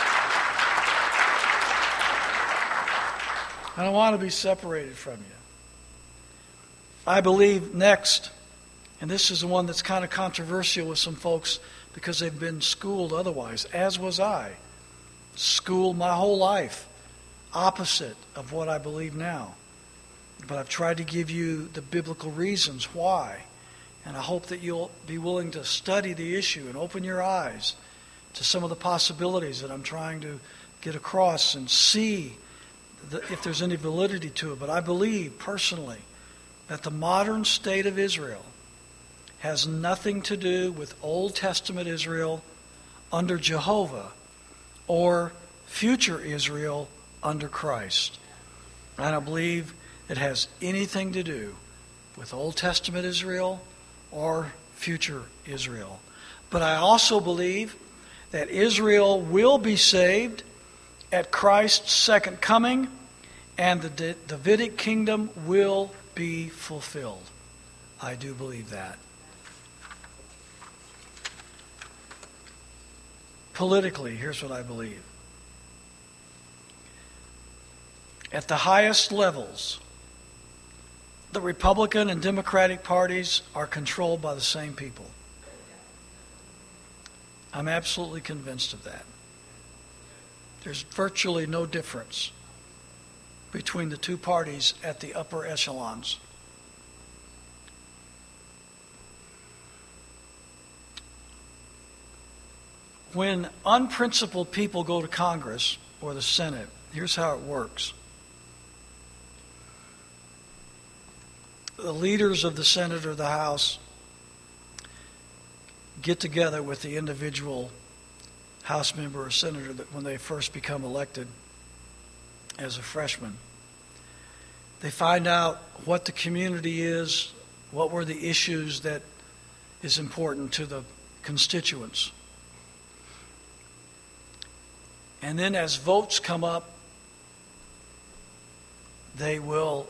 I don't want to be separated from you. I believe next, and this is the one that's kind of controversial with some folks because they've been schooled otherwise, as was I. Schooled my whole life, opposite of what I believe now. But I've tried to give you the biblical reasons why. And I hope that you'll be willing to study the issue and open your eyes to some of the possibilities that I'm trying to get across and see the, if there's any validity to it. But I believe personally that the modern state of Israel has nothing to do with Old Testament Israel under Jehovah or future Israel under Christ. I don't believe it has anything to do with Old Testament Israel or future Israel. But I also believe that Israel will be saved at Christ's second coming, and the Davidic kingdom will be fulfilled. I do believe that. Politically, here's what I believe. At the highest levels, the Republican and Democratic parties are controlled by the same people. I'm absolutely convinced of that. There's virtually no difference between the two parties at the upper echelons. When unprincipled people go to Congress or the Senate, here's how it works. The leaders of the Senate or the House get together with the individual House member or senator that when they first become elected as a freshman. They find out what the community is, what were the issues that is important to the constituents. And then as votes come up, they will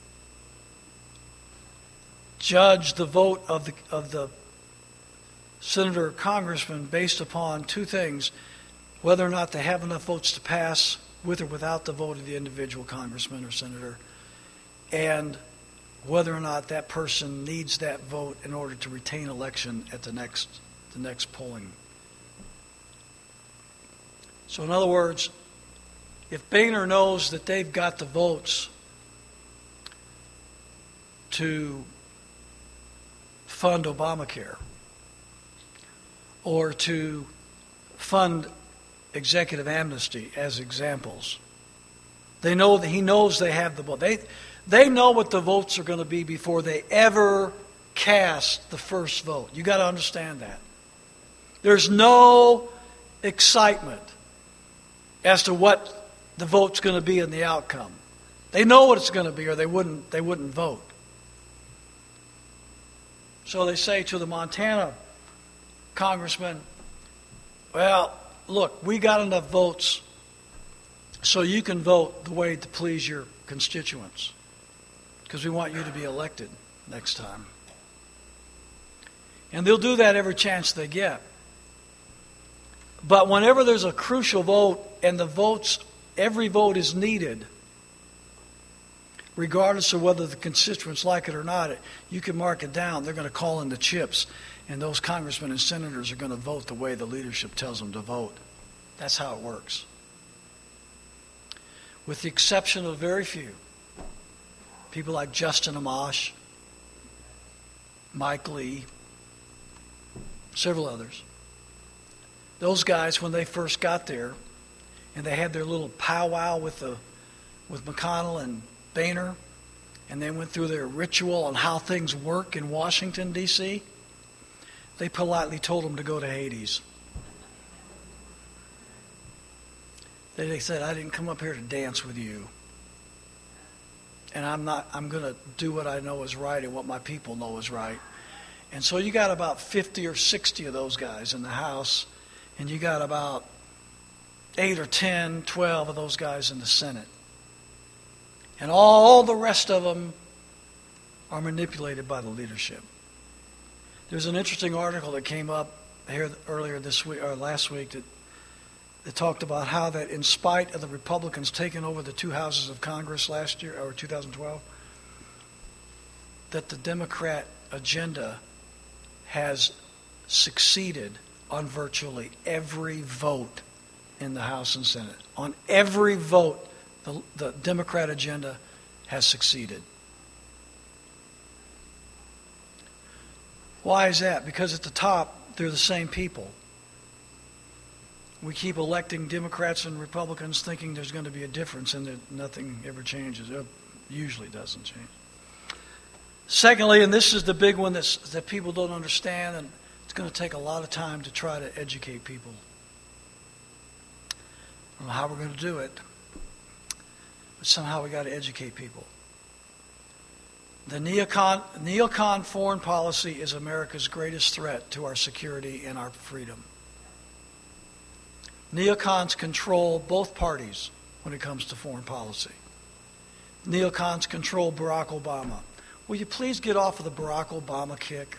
judge the vote of the of the senator or congressman based upon two things: whether or not they have enough votes to pass with or without the vote of the individual congressman or senator, and whether or not that person needs that vote in order to retain election at the next the next polling. So in other words, if Boehner knows that they've got the votes to fund Obamacare or to fund executive amnesty as examples, they know that he knows they have the vote. They, they know what the votes are going to be before they ever cast the first vote. You got to understand that. There's no excitement as to what the vote's going to be in the outcome. They know what it's going to be, or they wouldn't they wouldn't vote. So they say to the Montana congressman, well, look, we got enough votes so you can vote the way to please your constituents, because we want you to be elected next time. And they'll do that every chance they get. But whenever there's a crucial vote and the votes, every vote is needed, regardless of whether the constituents like it or not, you can mark it down. They're going to call in the chips, and those congressmen and senators are going to vote the way the leadership tells them to vote. That's how it works. With the exception of very few. People like Justin Amash, Mike Lee, several others. Those guys, when they first got there, and they had their little powwow with the with McConnell and Boehner, and they went through their ritual on how things work in Washington, D C, they politely told them to go to Hades. They said, I didn't come up here to dance with you. And I'm not, I'm going to do what I know is right and what my people know is right. And so you got about fifty or sixty of those guys in the House, and you got about eight or ten, twelve of those guys in the Senate. And all the rest of them are manipulated by the leadership. There's an interesting article that came up here earlier this week, or last week, that That talked about how that in spite of the Republicans taking over the two houses of Congress last year, or two thousand twelve, that the Democrat agenda has succeeded on virtually every vote in the House and Senate. On every vote, the, the Democrat agenda has succeeded. Why is that? Because at the top, they're the same people. We keep electing Democrats and Republicans thinking there's going to be a difference, and that nothing ever changes. It usually doesn't change. Secondly, and this is the big one that's, that people don't understand, and it's going to take a lot of time to try to educate people. I don't know how we're going to do it, but somehow we got to educate people. The neocon, neocon foreign policy is America's greatest threat to our security and our freedom. Neocons control both parties when it comes to foreign policy. Neocons control Barack Obama. Will you please get off of the Barack Obama kick?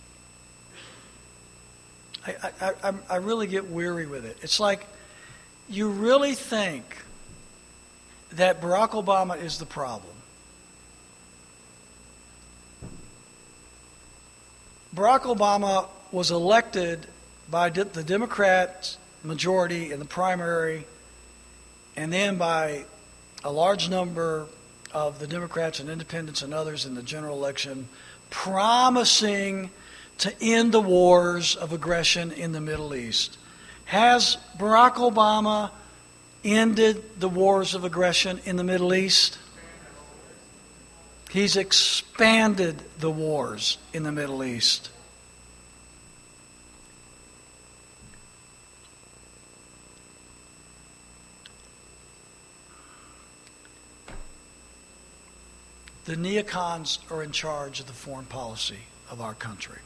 I, I, I, I really get weary with it. It's like, you really think that Barack Obama is the problem. Barack Obama was elected by the Democrats majority in the primary, and then by a large number of the Democrats and independents and others in the general election, promising to end the wars of aggression in the Middle East. Has Barack Obama ended the wars of aggression in the Middle East? He's expanded the wars in the Middle East. The neocons are in charge of the foreign policy of our country.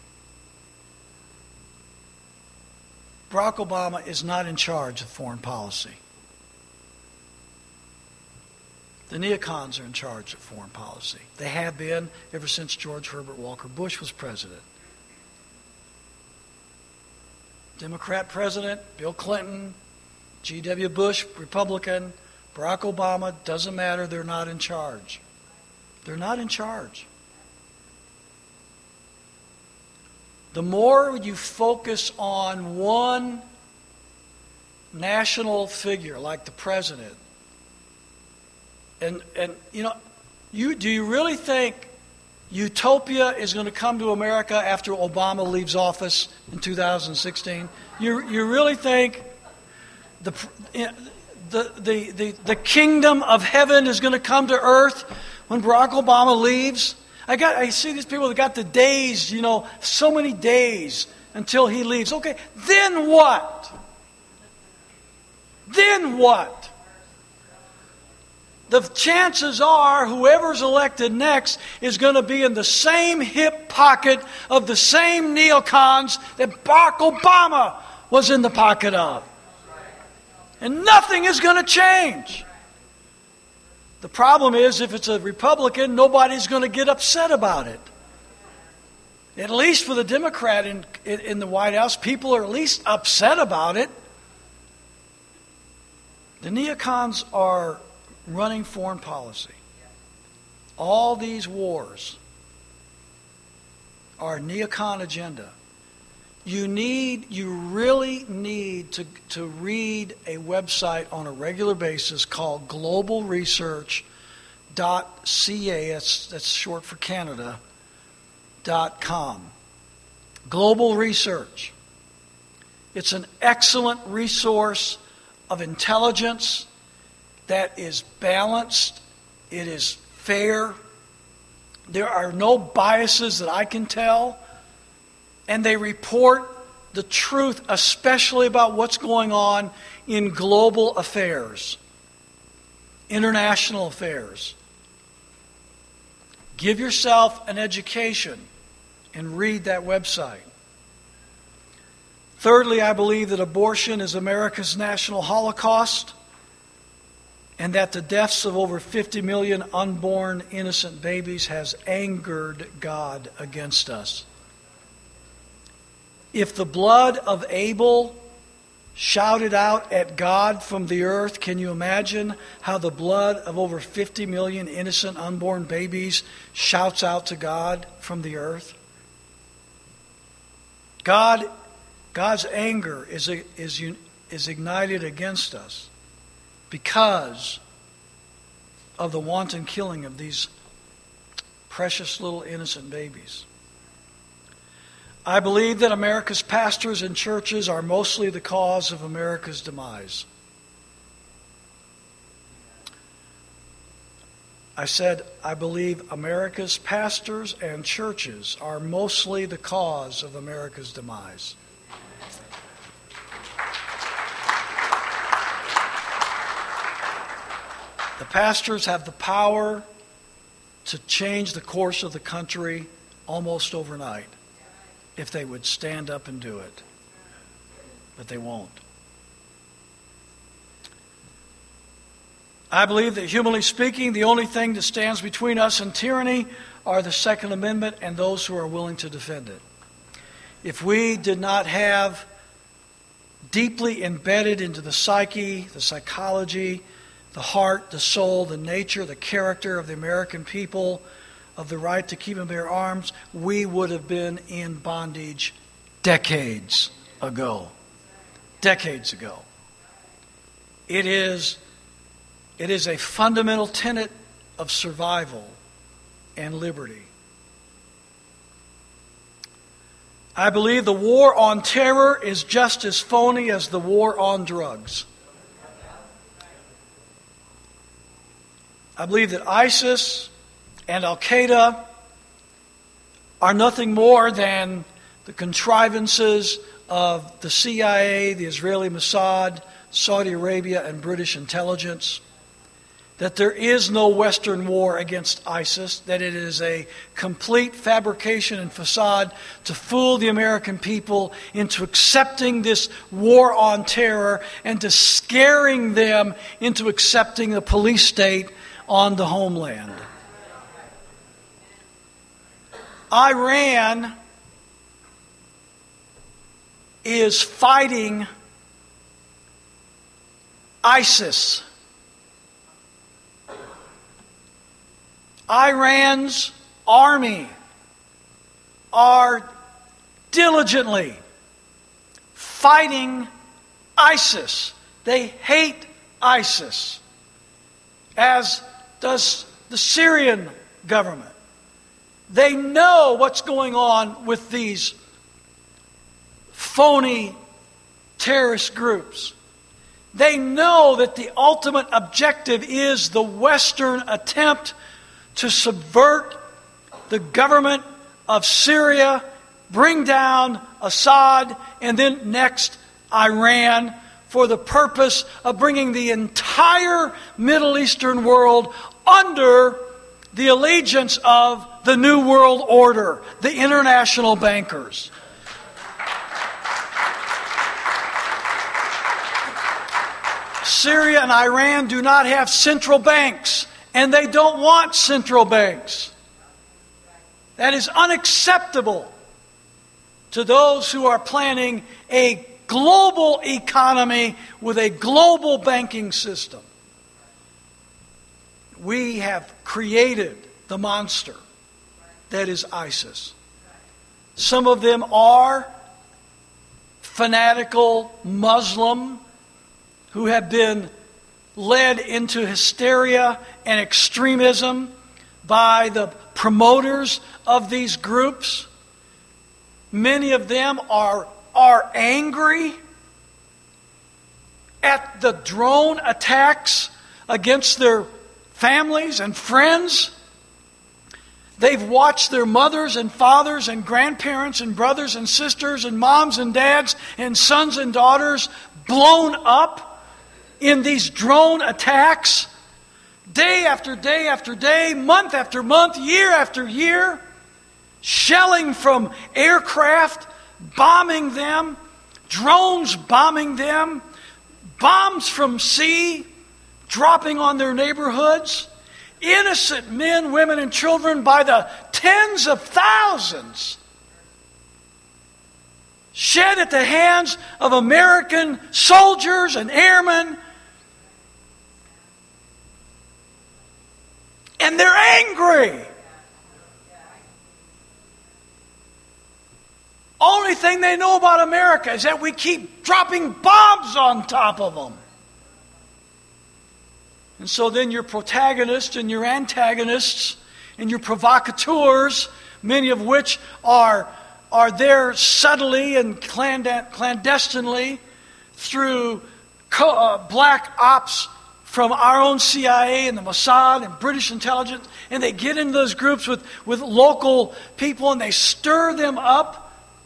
Barack Obama is not in charge of foreign policy. The neocons are in charge of foreign policy. They have been ever since George Herbert Walker Bush was president. Democrat president, Bill Clinton, G W Bush, Republican, Barack Obama, doesn't matter, they're not in charge. They're not in charge. The more you focus on one national figure like the president, and and you know, you do you really think utopia is going to come to America after Obama leaves office in two thousand sixteen? You you really think the the the the, the kingdom of heaven is going to come to earth when Barack Obama leaves? I got I see these people that got the days, you know, so many days until he leaves. Okay, then what? Then what? The chances are whoever's elected next is going to be in the same hip pocket of the same neocons that Barack Obama was in the pocket of. And nothing is going to change. The problem is, if it's a Republican, nobody's going to get upset about it. At least for the Democrat in, in, in the White House, people are at least upset about it. The neocons are running foreign policy. All these wars are a neocon agenda. You need, you really need to, to read a website on a regular basis called global research dot c a, that's, that's short for Canada, dot com. Global Research. It's an excellent resource of intelligence that is balanced, it is fair, there are no biases that I can tell, and they report the truth, especially about what's going on in global affairs, international affairs. Give yourself an education and read that website. Thirdly, I believe that abortion is America's national holocaust, and that the deaths of over fifty million unborn innocent babies has angered God against us. If the blood of Abel shouted out at God from the earth, can you imagine how the blood of over fifty million innocent unborn babies shouts out to God from the earth? God, God's anger is, is, is ignited against us because of the wanton killing of these precious little innocent babies. I believe that America's pastors and churches are mostly the cause of America's demise. I said, I believe America's pastors and churches are mostly the cause of America's demise. The pastors have the power to change the course of the country almost overnight if they would stand up and do it. But they won't. I believe that, humanly speaking, the only thing that stands between us and tyranny are the Second Amendment and those who are willing to defend it. If we did not have deeply embedded into the psyche, the psychology, the heart, the soul, the nature, the character of the American people, of the right to keep and bear arms, we would have been in bondage decades ago. Decades ago. It is, it is a fundamental tenet of survival and liberty. I believe the war on terror is just as phony as the war on drugs. I believe that ISIS and Al-Qaeda are nothing more than the contrivances of the C I A, the Israeli Mossad, Saudi Arabia, and British intelligence. That there is no Western war against ISIS, that it is a complete fabrication and facade to fool the American people into accepting this war on terror and to scaring them into accepting a police state on the homeland. Iran is fighting ISIS. Iran's army are diligently fighting ISIS. They hate ISIS, as does the Syrian government. They know what's going on with these phony terrorist groups. They know that the ultimate objective is the Western attempt to subvert the government of Syria, bring down Assad, and then next Iran, for the purpose of bringing the entire Middle Eastern world under the allegiance of the New World Order, the international bankers. Syria and Iran do not have central banks, And they don't want central banks. That is unacceptable to those who are planning a global economy with a global banking system. We have created the monster that is ISIS. Some of them are fanatical Muslim who have been led into hysteria and extremism by the promoters of these groups. Many of them are, are angry at the drone attacks against their families and friends. They've watched their mothers and fathers and grandparents and brothers and sisters and moms and dads and sons and daughters blown up in these drone attacks, day after day after day, month after month, year after year, shelling from aircraft, bombing them, drones bombing them, bombs from sea dropping on their neighborhoods, innocent men, women, and children by the tens of thousands shed at the hands of American soldiers and airmen. And they're angry. Only thing they know about America is that we keep dropping bombs on top of them. And so then your protagonists and your antagonists and your provocateurs, many of which are, are there subtly and clandestinely through co- uh, black ops from our own C I A and the Mossad and British intelligence, and they get into those groups with, with local people and they stir them up.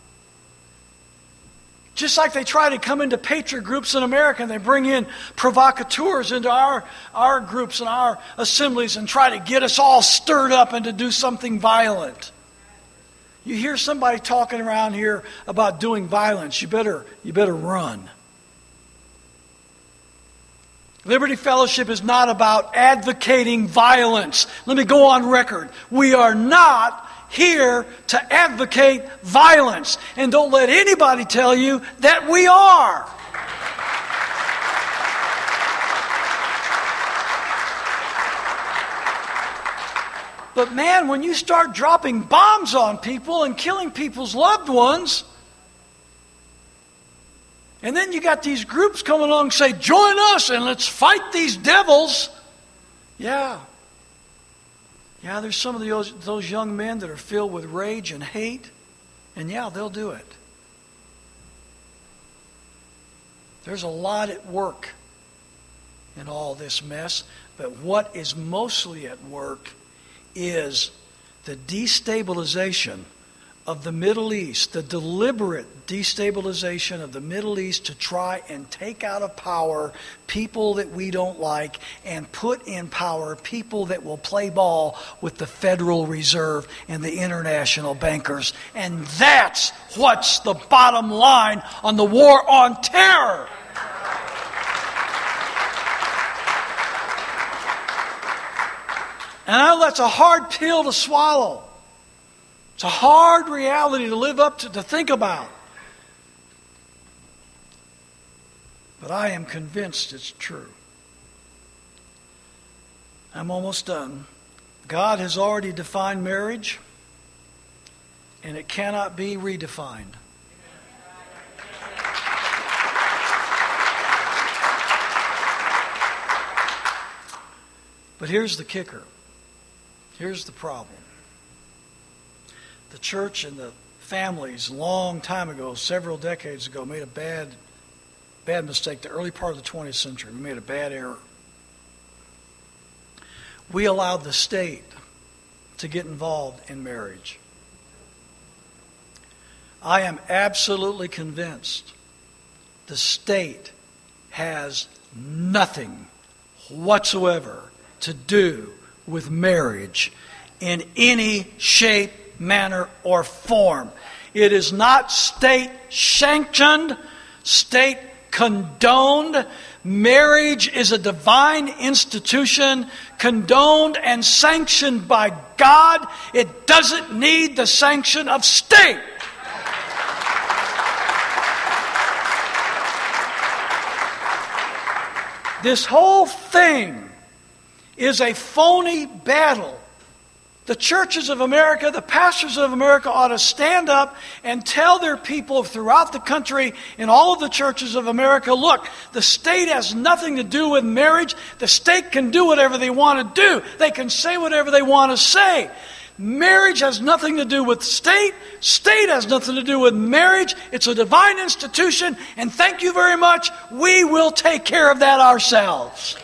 Just like they try to come into patriot groups in America and they bring in provocateurs into our, our groups and our assemblies and try to get us all stirred up and to do something violent. You hear somebody talking around here about doing violence, you better, you better run. Liberty Fellowship is not about advocating violence. Let me go on record. We are not here to advocate violence. And don't let anybody tell you that we are. But man, when you start dropping bombs on people and killing people's loved ones, and then you got these groups coming along and say, join us and let's fight these devils. Yeah. Yeah, there's some of those, those young men that are filled with rage and hate. And yeah, they'll do it. There's a lot at work in all this mess. But what is mostly at work is the destabilization of the Middle East, the deliberate destabilization of the Middle East to try and take out of power people that we don't like and put in power people that will play ball with the Federal Reserve and the international bankers. And that's what's the bottom line on the war on terror. And I know that's a hard pill to swallow. It's a hard reality to live up to, to think about. But I am convinced it's true. I'm almost done. God has already defined marriage, and it cannot be redefined. But here's the kicker. Here's the problem. The church and the families, long time ago, several decades ago, made a bad, bad mistake. The early part of the twentieth century, we made a bad error. We allowed the state to get involved in marriage. I am absolutely convinced the state has nothing whatsoever to do with marriage in any shape, manner, or form. It is not state sanctioned, state condoned. Marriage is a divine institution, condoned and sanctioned by God. It doesn't need the sanction of state. This whole thing is a phony battle. The churches of America, the pastors of America ought to stand up and tell their people throughout the country, in all of the churches of America, look, the state has nothing to do with marriage. The state can do whatever they want to do. They can say whatever they want to say. Marriage has nothing to do with state. State has nothing to do with marriage. It's a divine institution, and thank you very much. We will take care of that ourselves.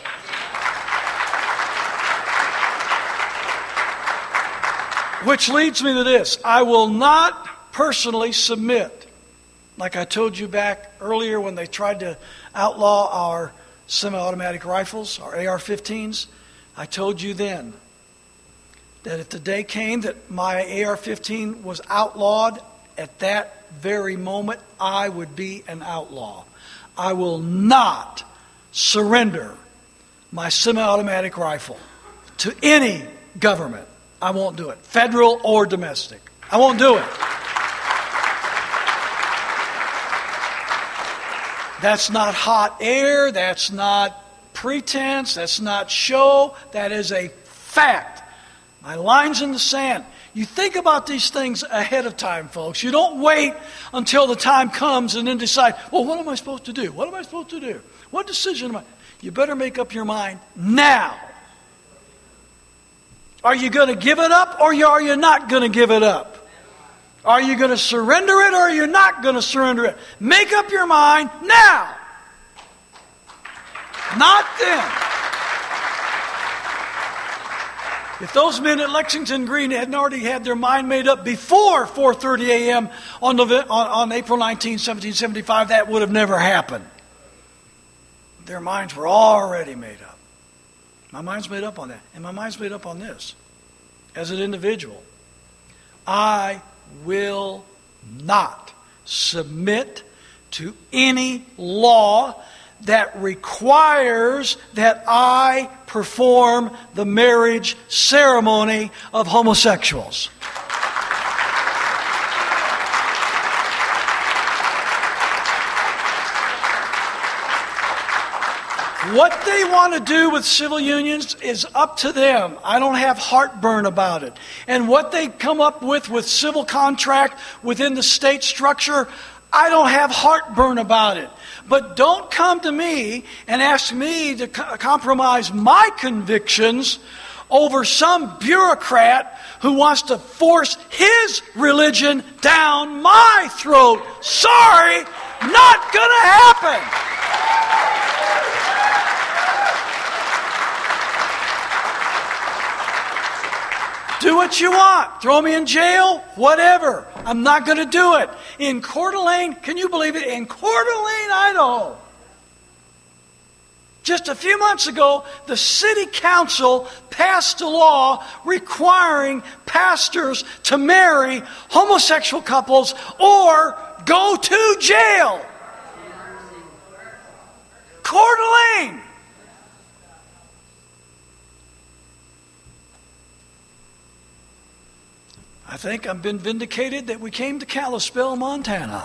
Which leads me to this. I will not personally submit, like I told you back earlier when they tried to outlaw our semi-automatic rifles, our A R fifteens. I told you then that if the day came that my A R fifteen was outlawed, at that very moment I would be an outlaw. I will not surrender my semi-automatic rifle to any government. I won't do it, federal or domestic. I won't do it. That's not hot air. That's not pretense. That's not show. That is a fact. My line's in the sand. You think about these things ahead of time, folks. You don't wait until the time comes and then decide, well, what am I supposed to do? What am I supposed to do? What decision am I? You better make up your mind now. Are you going to give it up, or are you not going to give it up? Are you going to surrender it, or are you not going to surrender it? Make up your mind now. Not then. If those men at Lexington Green hadn't already had their mind made up before four thirty a.m. on, November, on, on April nineteenth, seventeen seventy-five, that would have never happened. Their minds were already made up. My mind's made up on that. And my mind's made up on this. As an individual, I will not submit to any law that requires that I perform the marriage ceremony of homosexuals. What they want to do with civil unions is up to them. I don't have heartburn about it. And what they come up with with civil contract within the state structure, I don't have heartburn about it. But don't come to me and ask me to co- compromise my convictions over some bureaucrat who wants to force his religion down my throat. Sorry, not going to happen. Do what you want. Throw me in jail, whatever. I'm not going to do it. In Coeur d'Alene, can you believe it? In Coeur d'Alene, Idaho, just a few months ago, the city council passed a law requiring pastors to marry homosexual couples or go to jail. Coeur d'Alene. I think I've been vindicated that we came to Kalispell, Montana.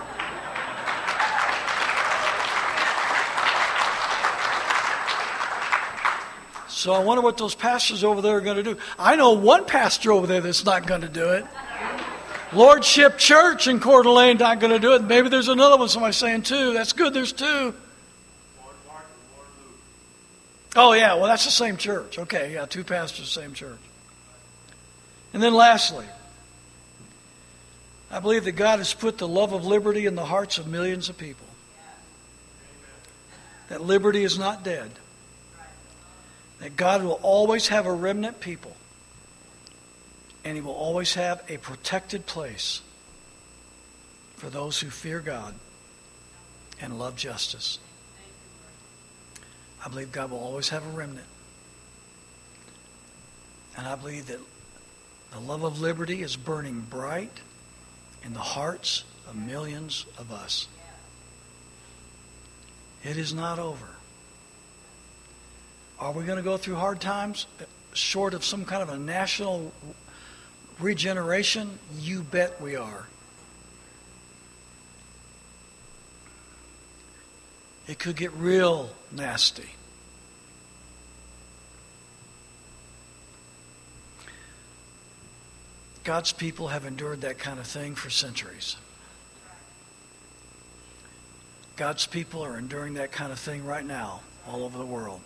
So I wonder what those pastors over there are going to do. I know one pastor over there that's not going to do it. Lordship Church in Coeur d'Alene not going to do it. Maybe there's another one, somebody's saying two. That's good, there's two. Oh yeah, well that's the same church. Okay, yeah, two pastors, same church. And then lastly, I believe that God has put the love of liberty in the hearts of millions of people. That liberty is not dead. That God will always have a remnant people. And He will always have a protected place for those who fear God and love justice. I believe God will always have a remnant. And I believe that the love of liberty is burning bright in the hearts of millions of us. It is not over. Are we going to go through hard times short of some kind of a national regeneration? You bet we are. It could get real nasty. God's people have endured that kind of thing for centuries. God's people are enduring that kind of thing right now all over the world.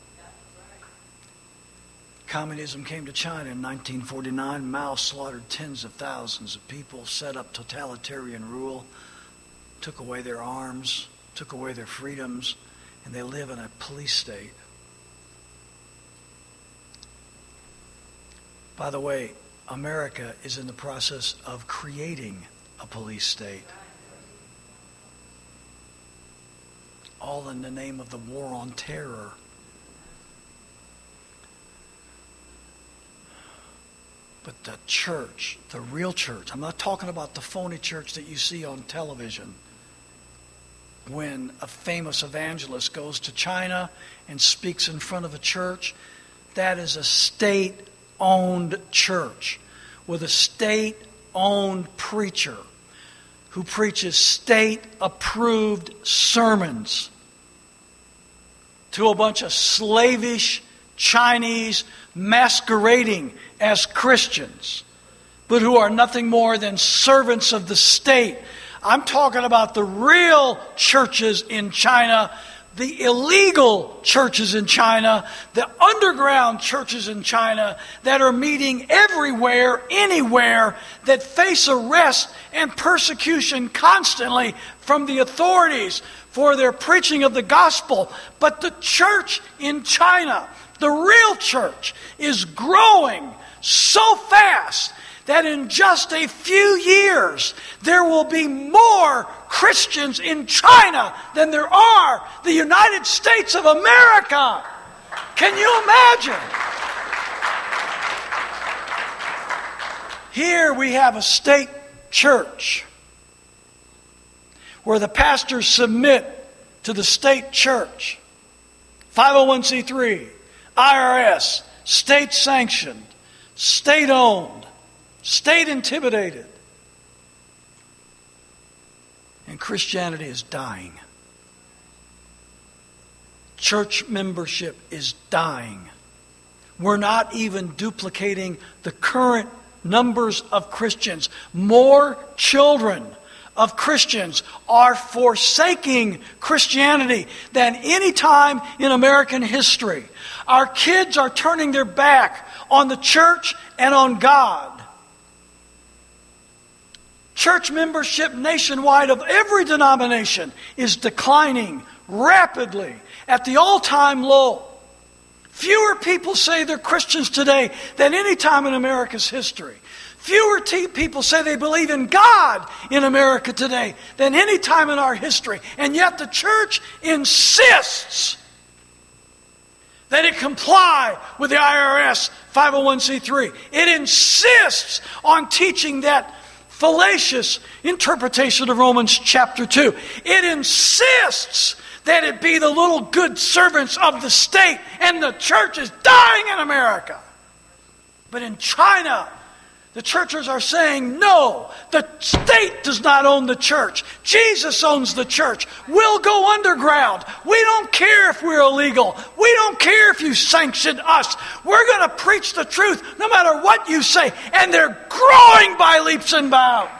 Communism came to China in nineteen forty-nine. Mao slaughtered tens of thousands of people, set up totalitarian rule, took away their arms, took away their freedoms, and they live in a police state. By the way, America is in the process of creating a police state. All in the name of the war on terror. But the church, the real church, I'm not talking about the phony church that you see on television. When a famous evangelist goes to China and speaks in front of a church, that is a state-owned church with a state-owned preacher who preaches state-approved sermons to a bunch of slavish Chinese masquerading as Christians, but who are nothing more than servants of the state. I'm talking about the real churches in China, the illegal churches in China, the underground churches in China that are meeting everywhere, anywhere, that face arrest and persecution constantly from the authorities for their preaching of the gospel. But the church in China, the real church, is growing so fast that in just a few years there will be more Christians in China than there are the United States of America. Can you imagine? Here we have a state church where the pastors submit to the state church. five oh one c three, I R S, state sanctioned, state owned, state intimidated. And Christianity is dying. Church membership is dying. We're not even duplicating the current numbers of Christians. More children of Christians are forsaking Christianity than any time in American history. Our kids are turning their back on the church and on God. Church membership nationwide of every denomination is declining rapidly at the all-time low. Fewer people say they're Christians today than any time in America's history. Fewer t- people say they believe in God in America today than any time in our history. And yet the church insists that it comply with the I R S five oh one c three. It insists on teaching that fallacious interpretation of Romans chapter two. It insists that it be the little good servants of the state, and the church is dying in America. But in China, the churches are saying, no, the state does not own the church. Jesus owns the church. We'll go underground. We don't care if we're illegal. We don't care if you sanction us. We're going to preach the truth no matter what you say. And they're growing by leaps and bounds.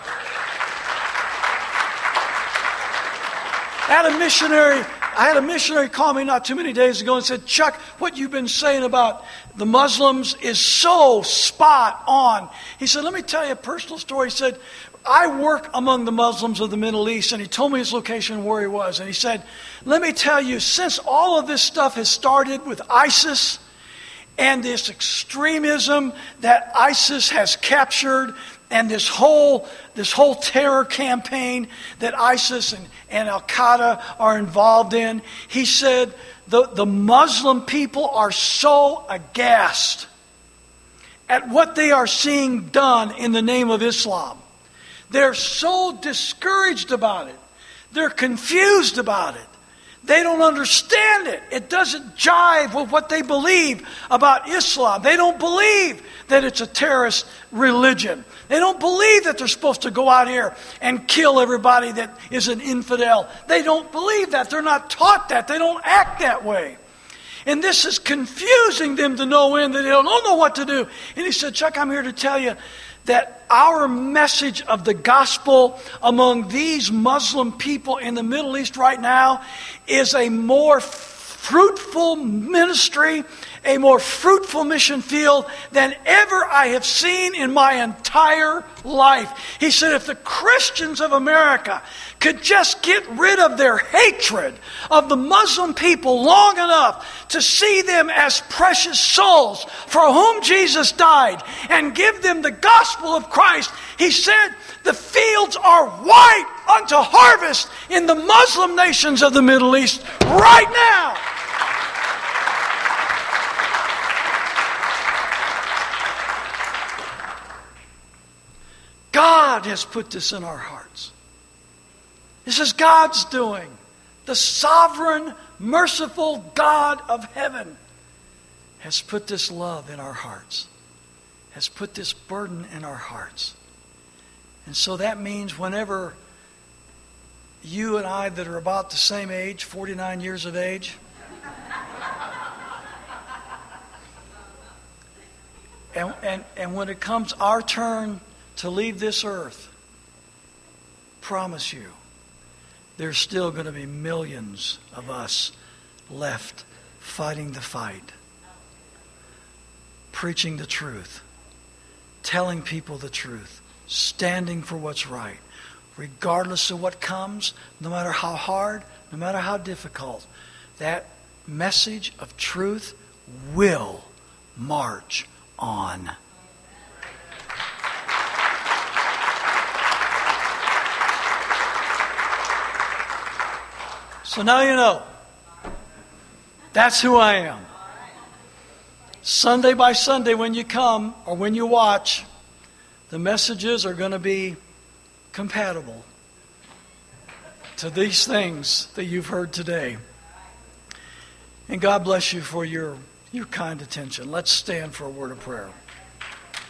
I had a missionary, I had a missionary call me not too many days ago and said, Chuck, what you've been saying about the Muslims is so spot on. He said, let me tell you a personal story. He said, I work among the Muslims of the Middle East, and he told me his location where he was. And he said, let me tell you, since all of this stuff has started with ISIS and this extremism that ISIS has captured, and this whole this whole terror campaign that ISIS and, and Al-Qaeda are involved in, he said, the, the Muslim people are so aghast at what they are seeing done in the name of Islam. They're so discouraged about it. They're confused about it. They don't understand it. It doesn't jive with what they believe about Islam. They don't believe that it's a terrorist religion. They don't believe that they're supposed to go out here and kill everybody that is an infidel. They don't believe that. They're not taught that. They don't act that way. And this is confusing them to no end that they don't know what to do. And he said, Chuck, I'm here to tell you that our message of the gospel among these Muslim people in the Middle East right now is a more fruitful ministry, a more fruitful mission field than ever I have seen in my entire life. He said, if the Christians of America could just get rid of their hatred of the Muslim people long enough to see them as precious souls for whom Jesus died and give them the gospel of Christ, he said, the fields are white unto harvest in the Muslim nations of the Middle East right now. God has put this in our hearts. This is God's doing. The sovereign, merciful God of heaven has put this love in our hearts, has put this burden in our hearts. And so that means whenever you and I that are about the same age, forty-nine years of age, and, and, and when it comes our turn to leave this earth, promise you, there's still going to be millions of us left fighting the fight, preaching the truth, telling people the truth, standing for what's right, regardless of what comes, no matter how hard, no matter how difficult. That message of truth will march on. So now you know. That's who I am. Sunday by Sunday when you come or when you watch, the messages are going to be compatible to these things that you've heard today. And God bless you for your, your kind attention. Let's stand for a word of prayer.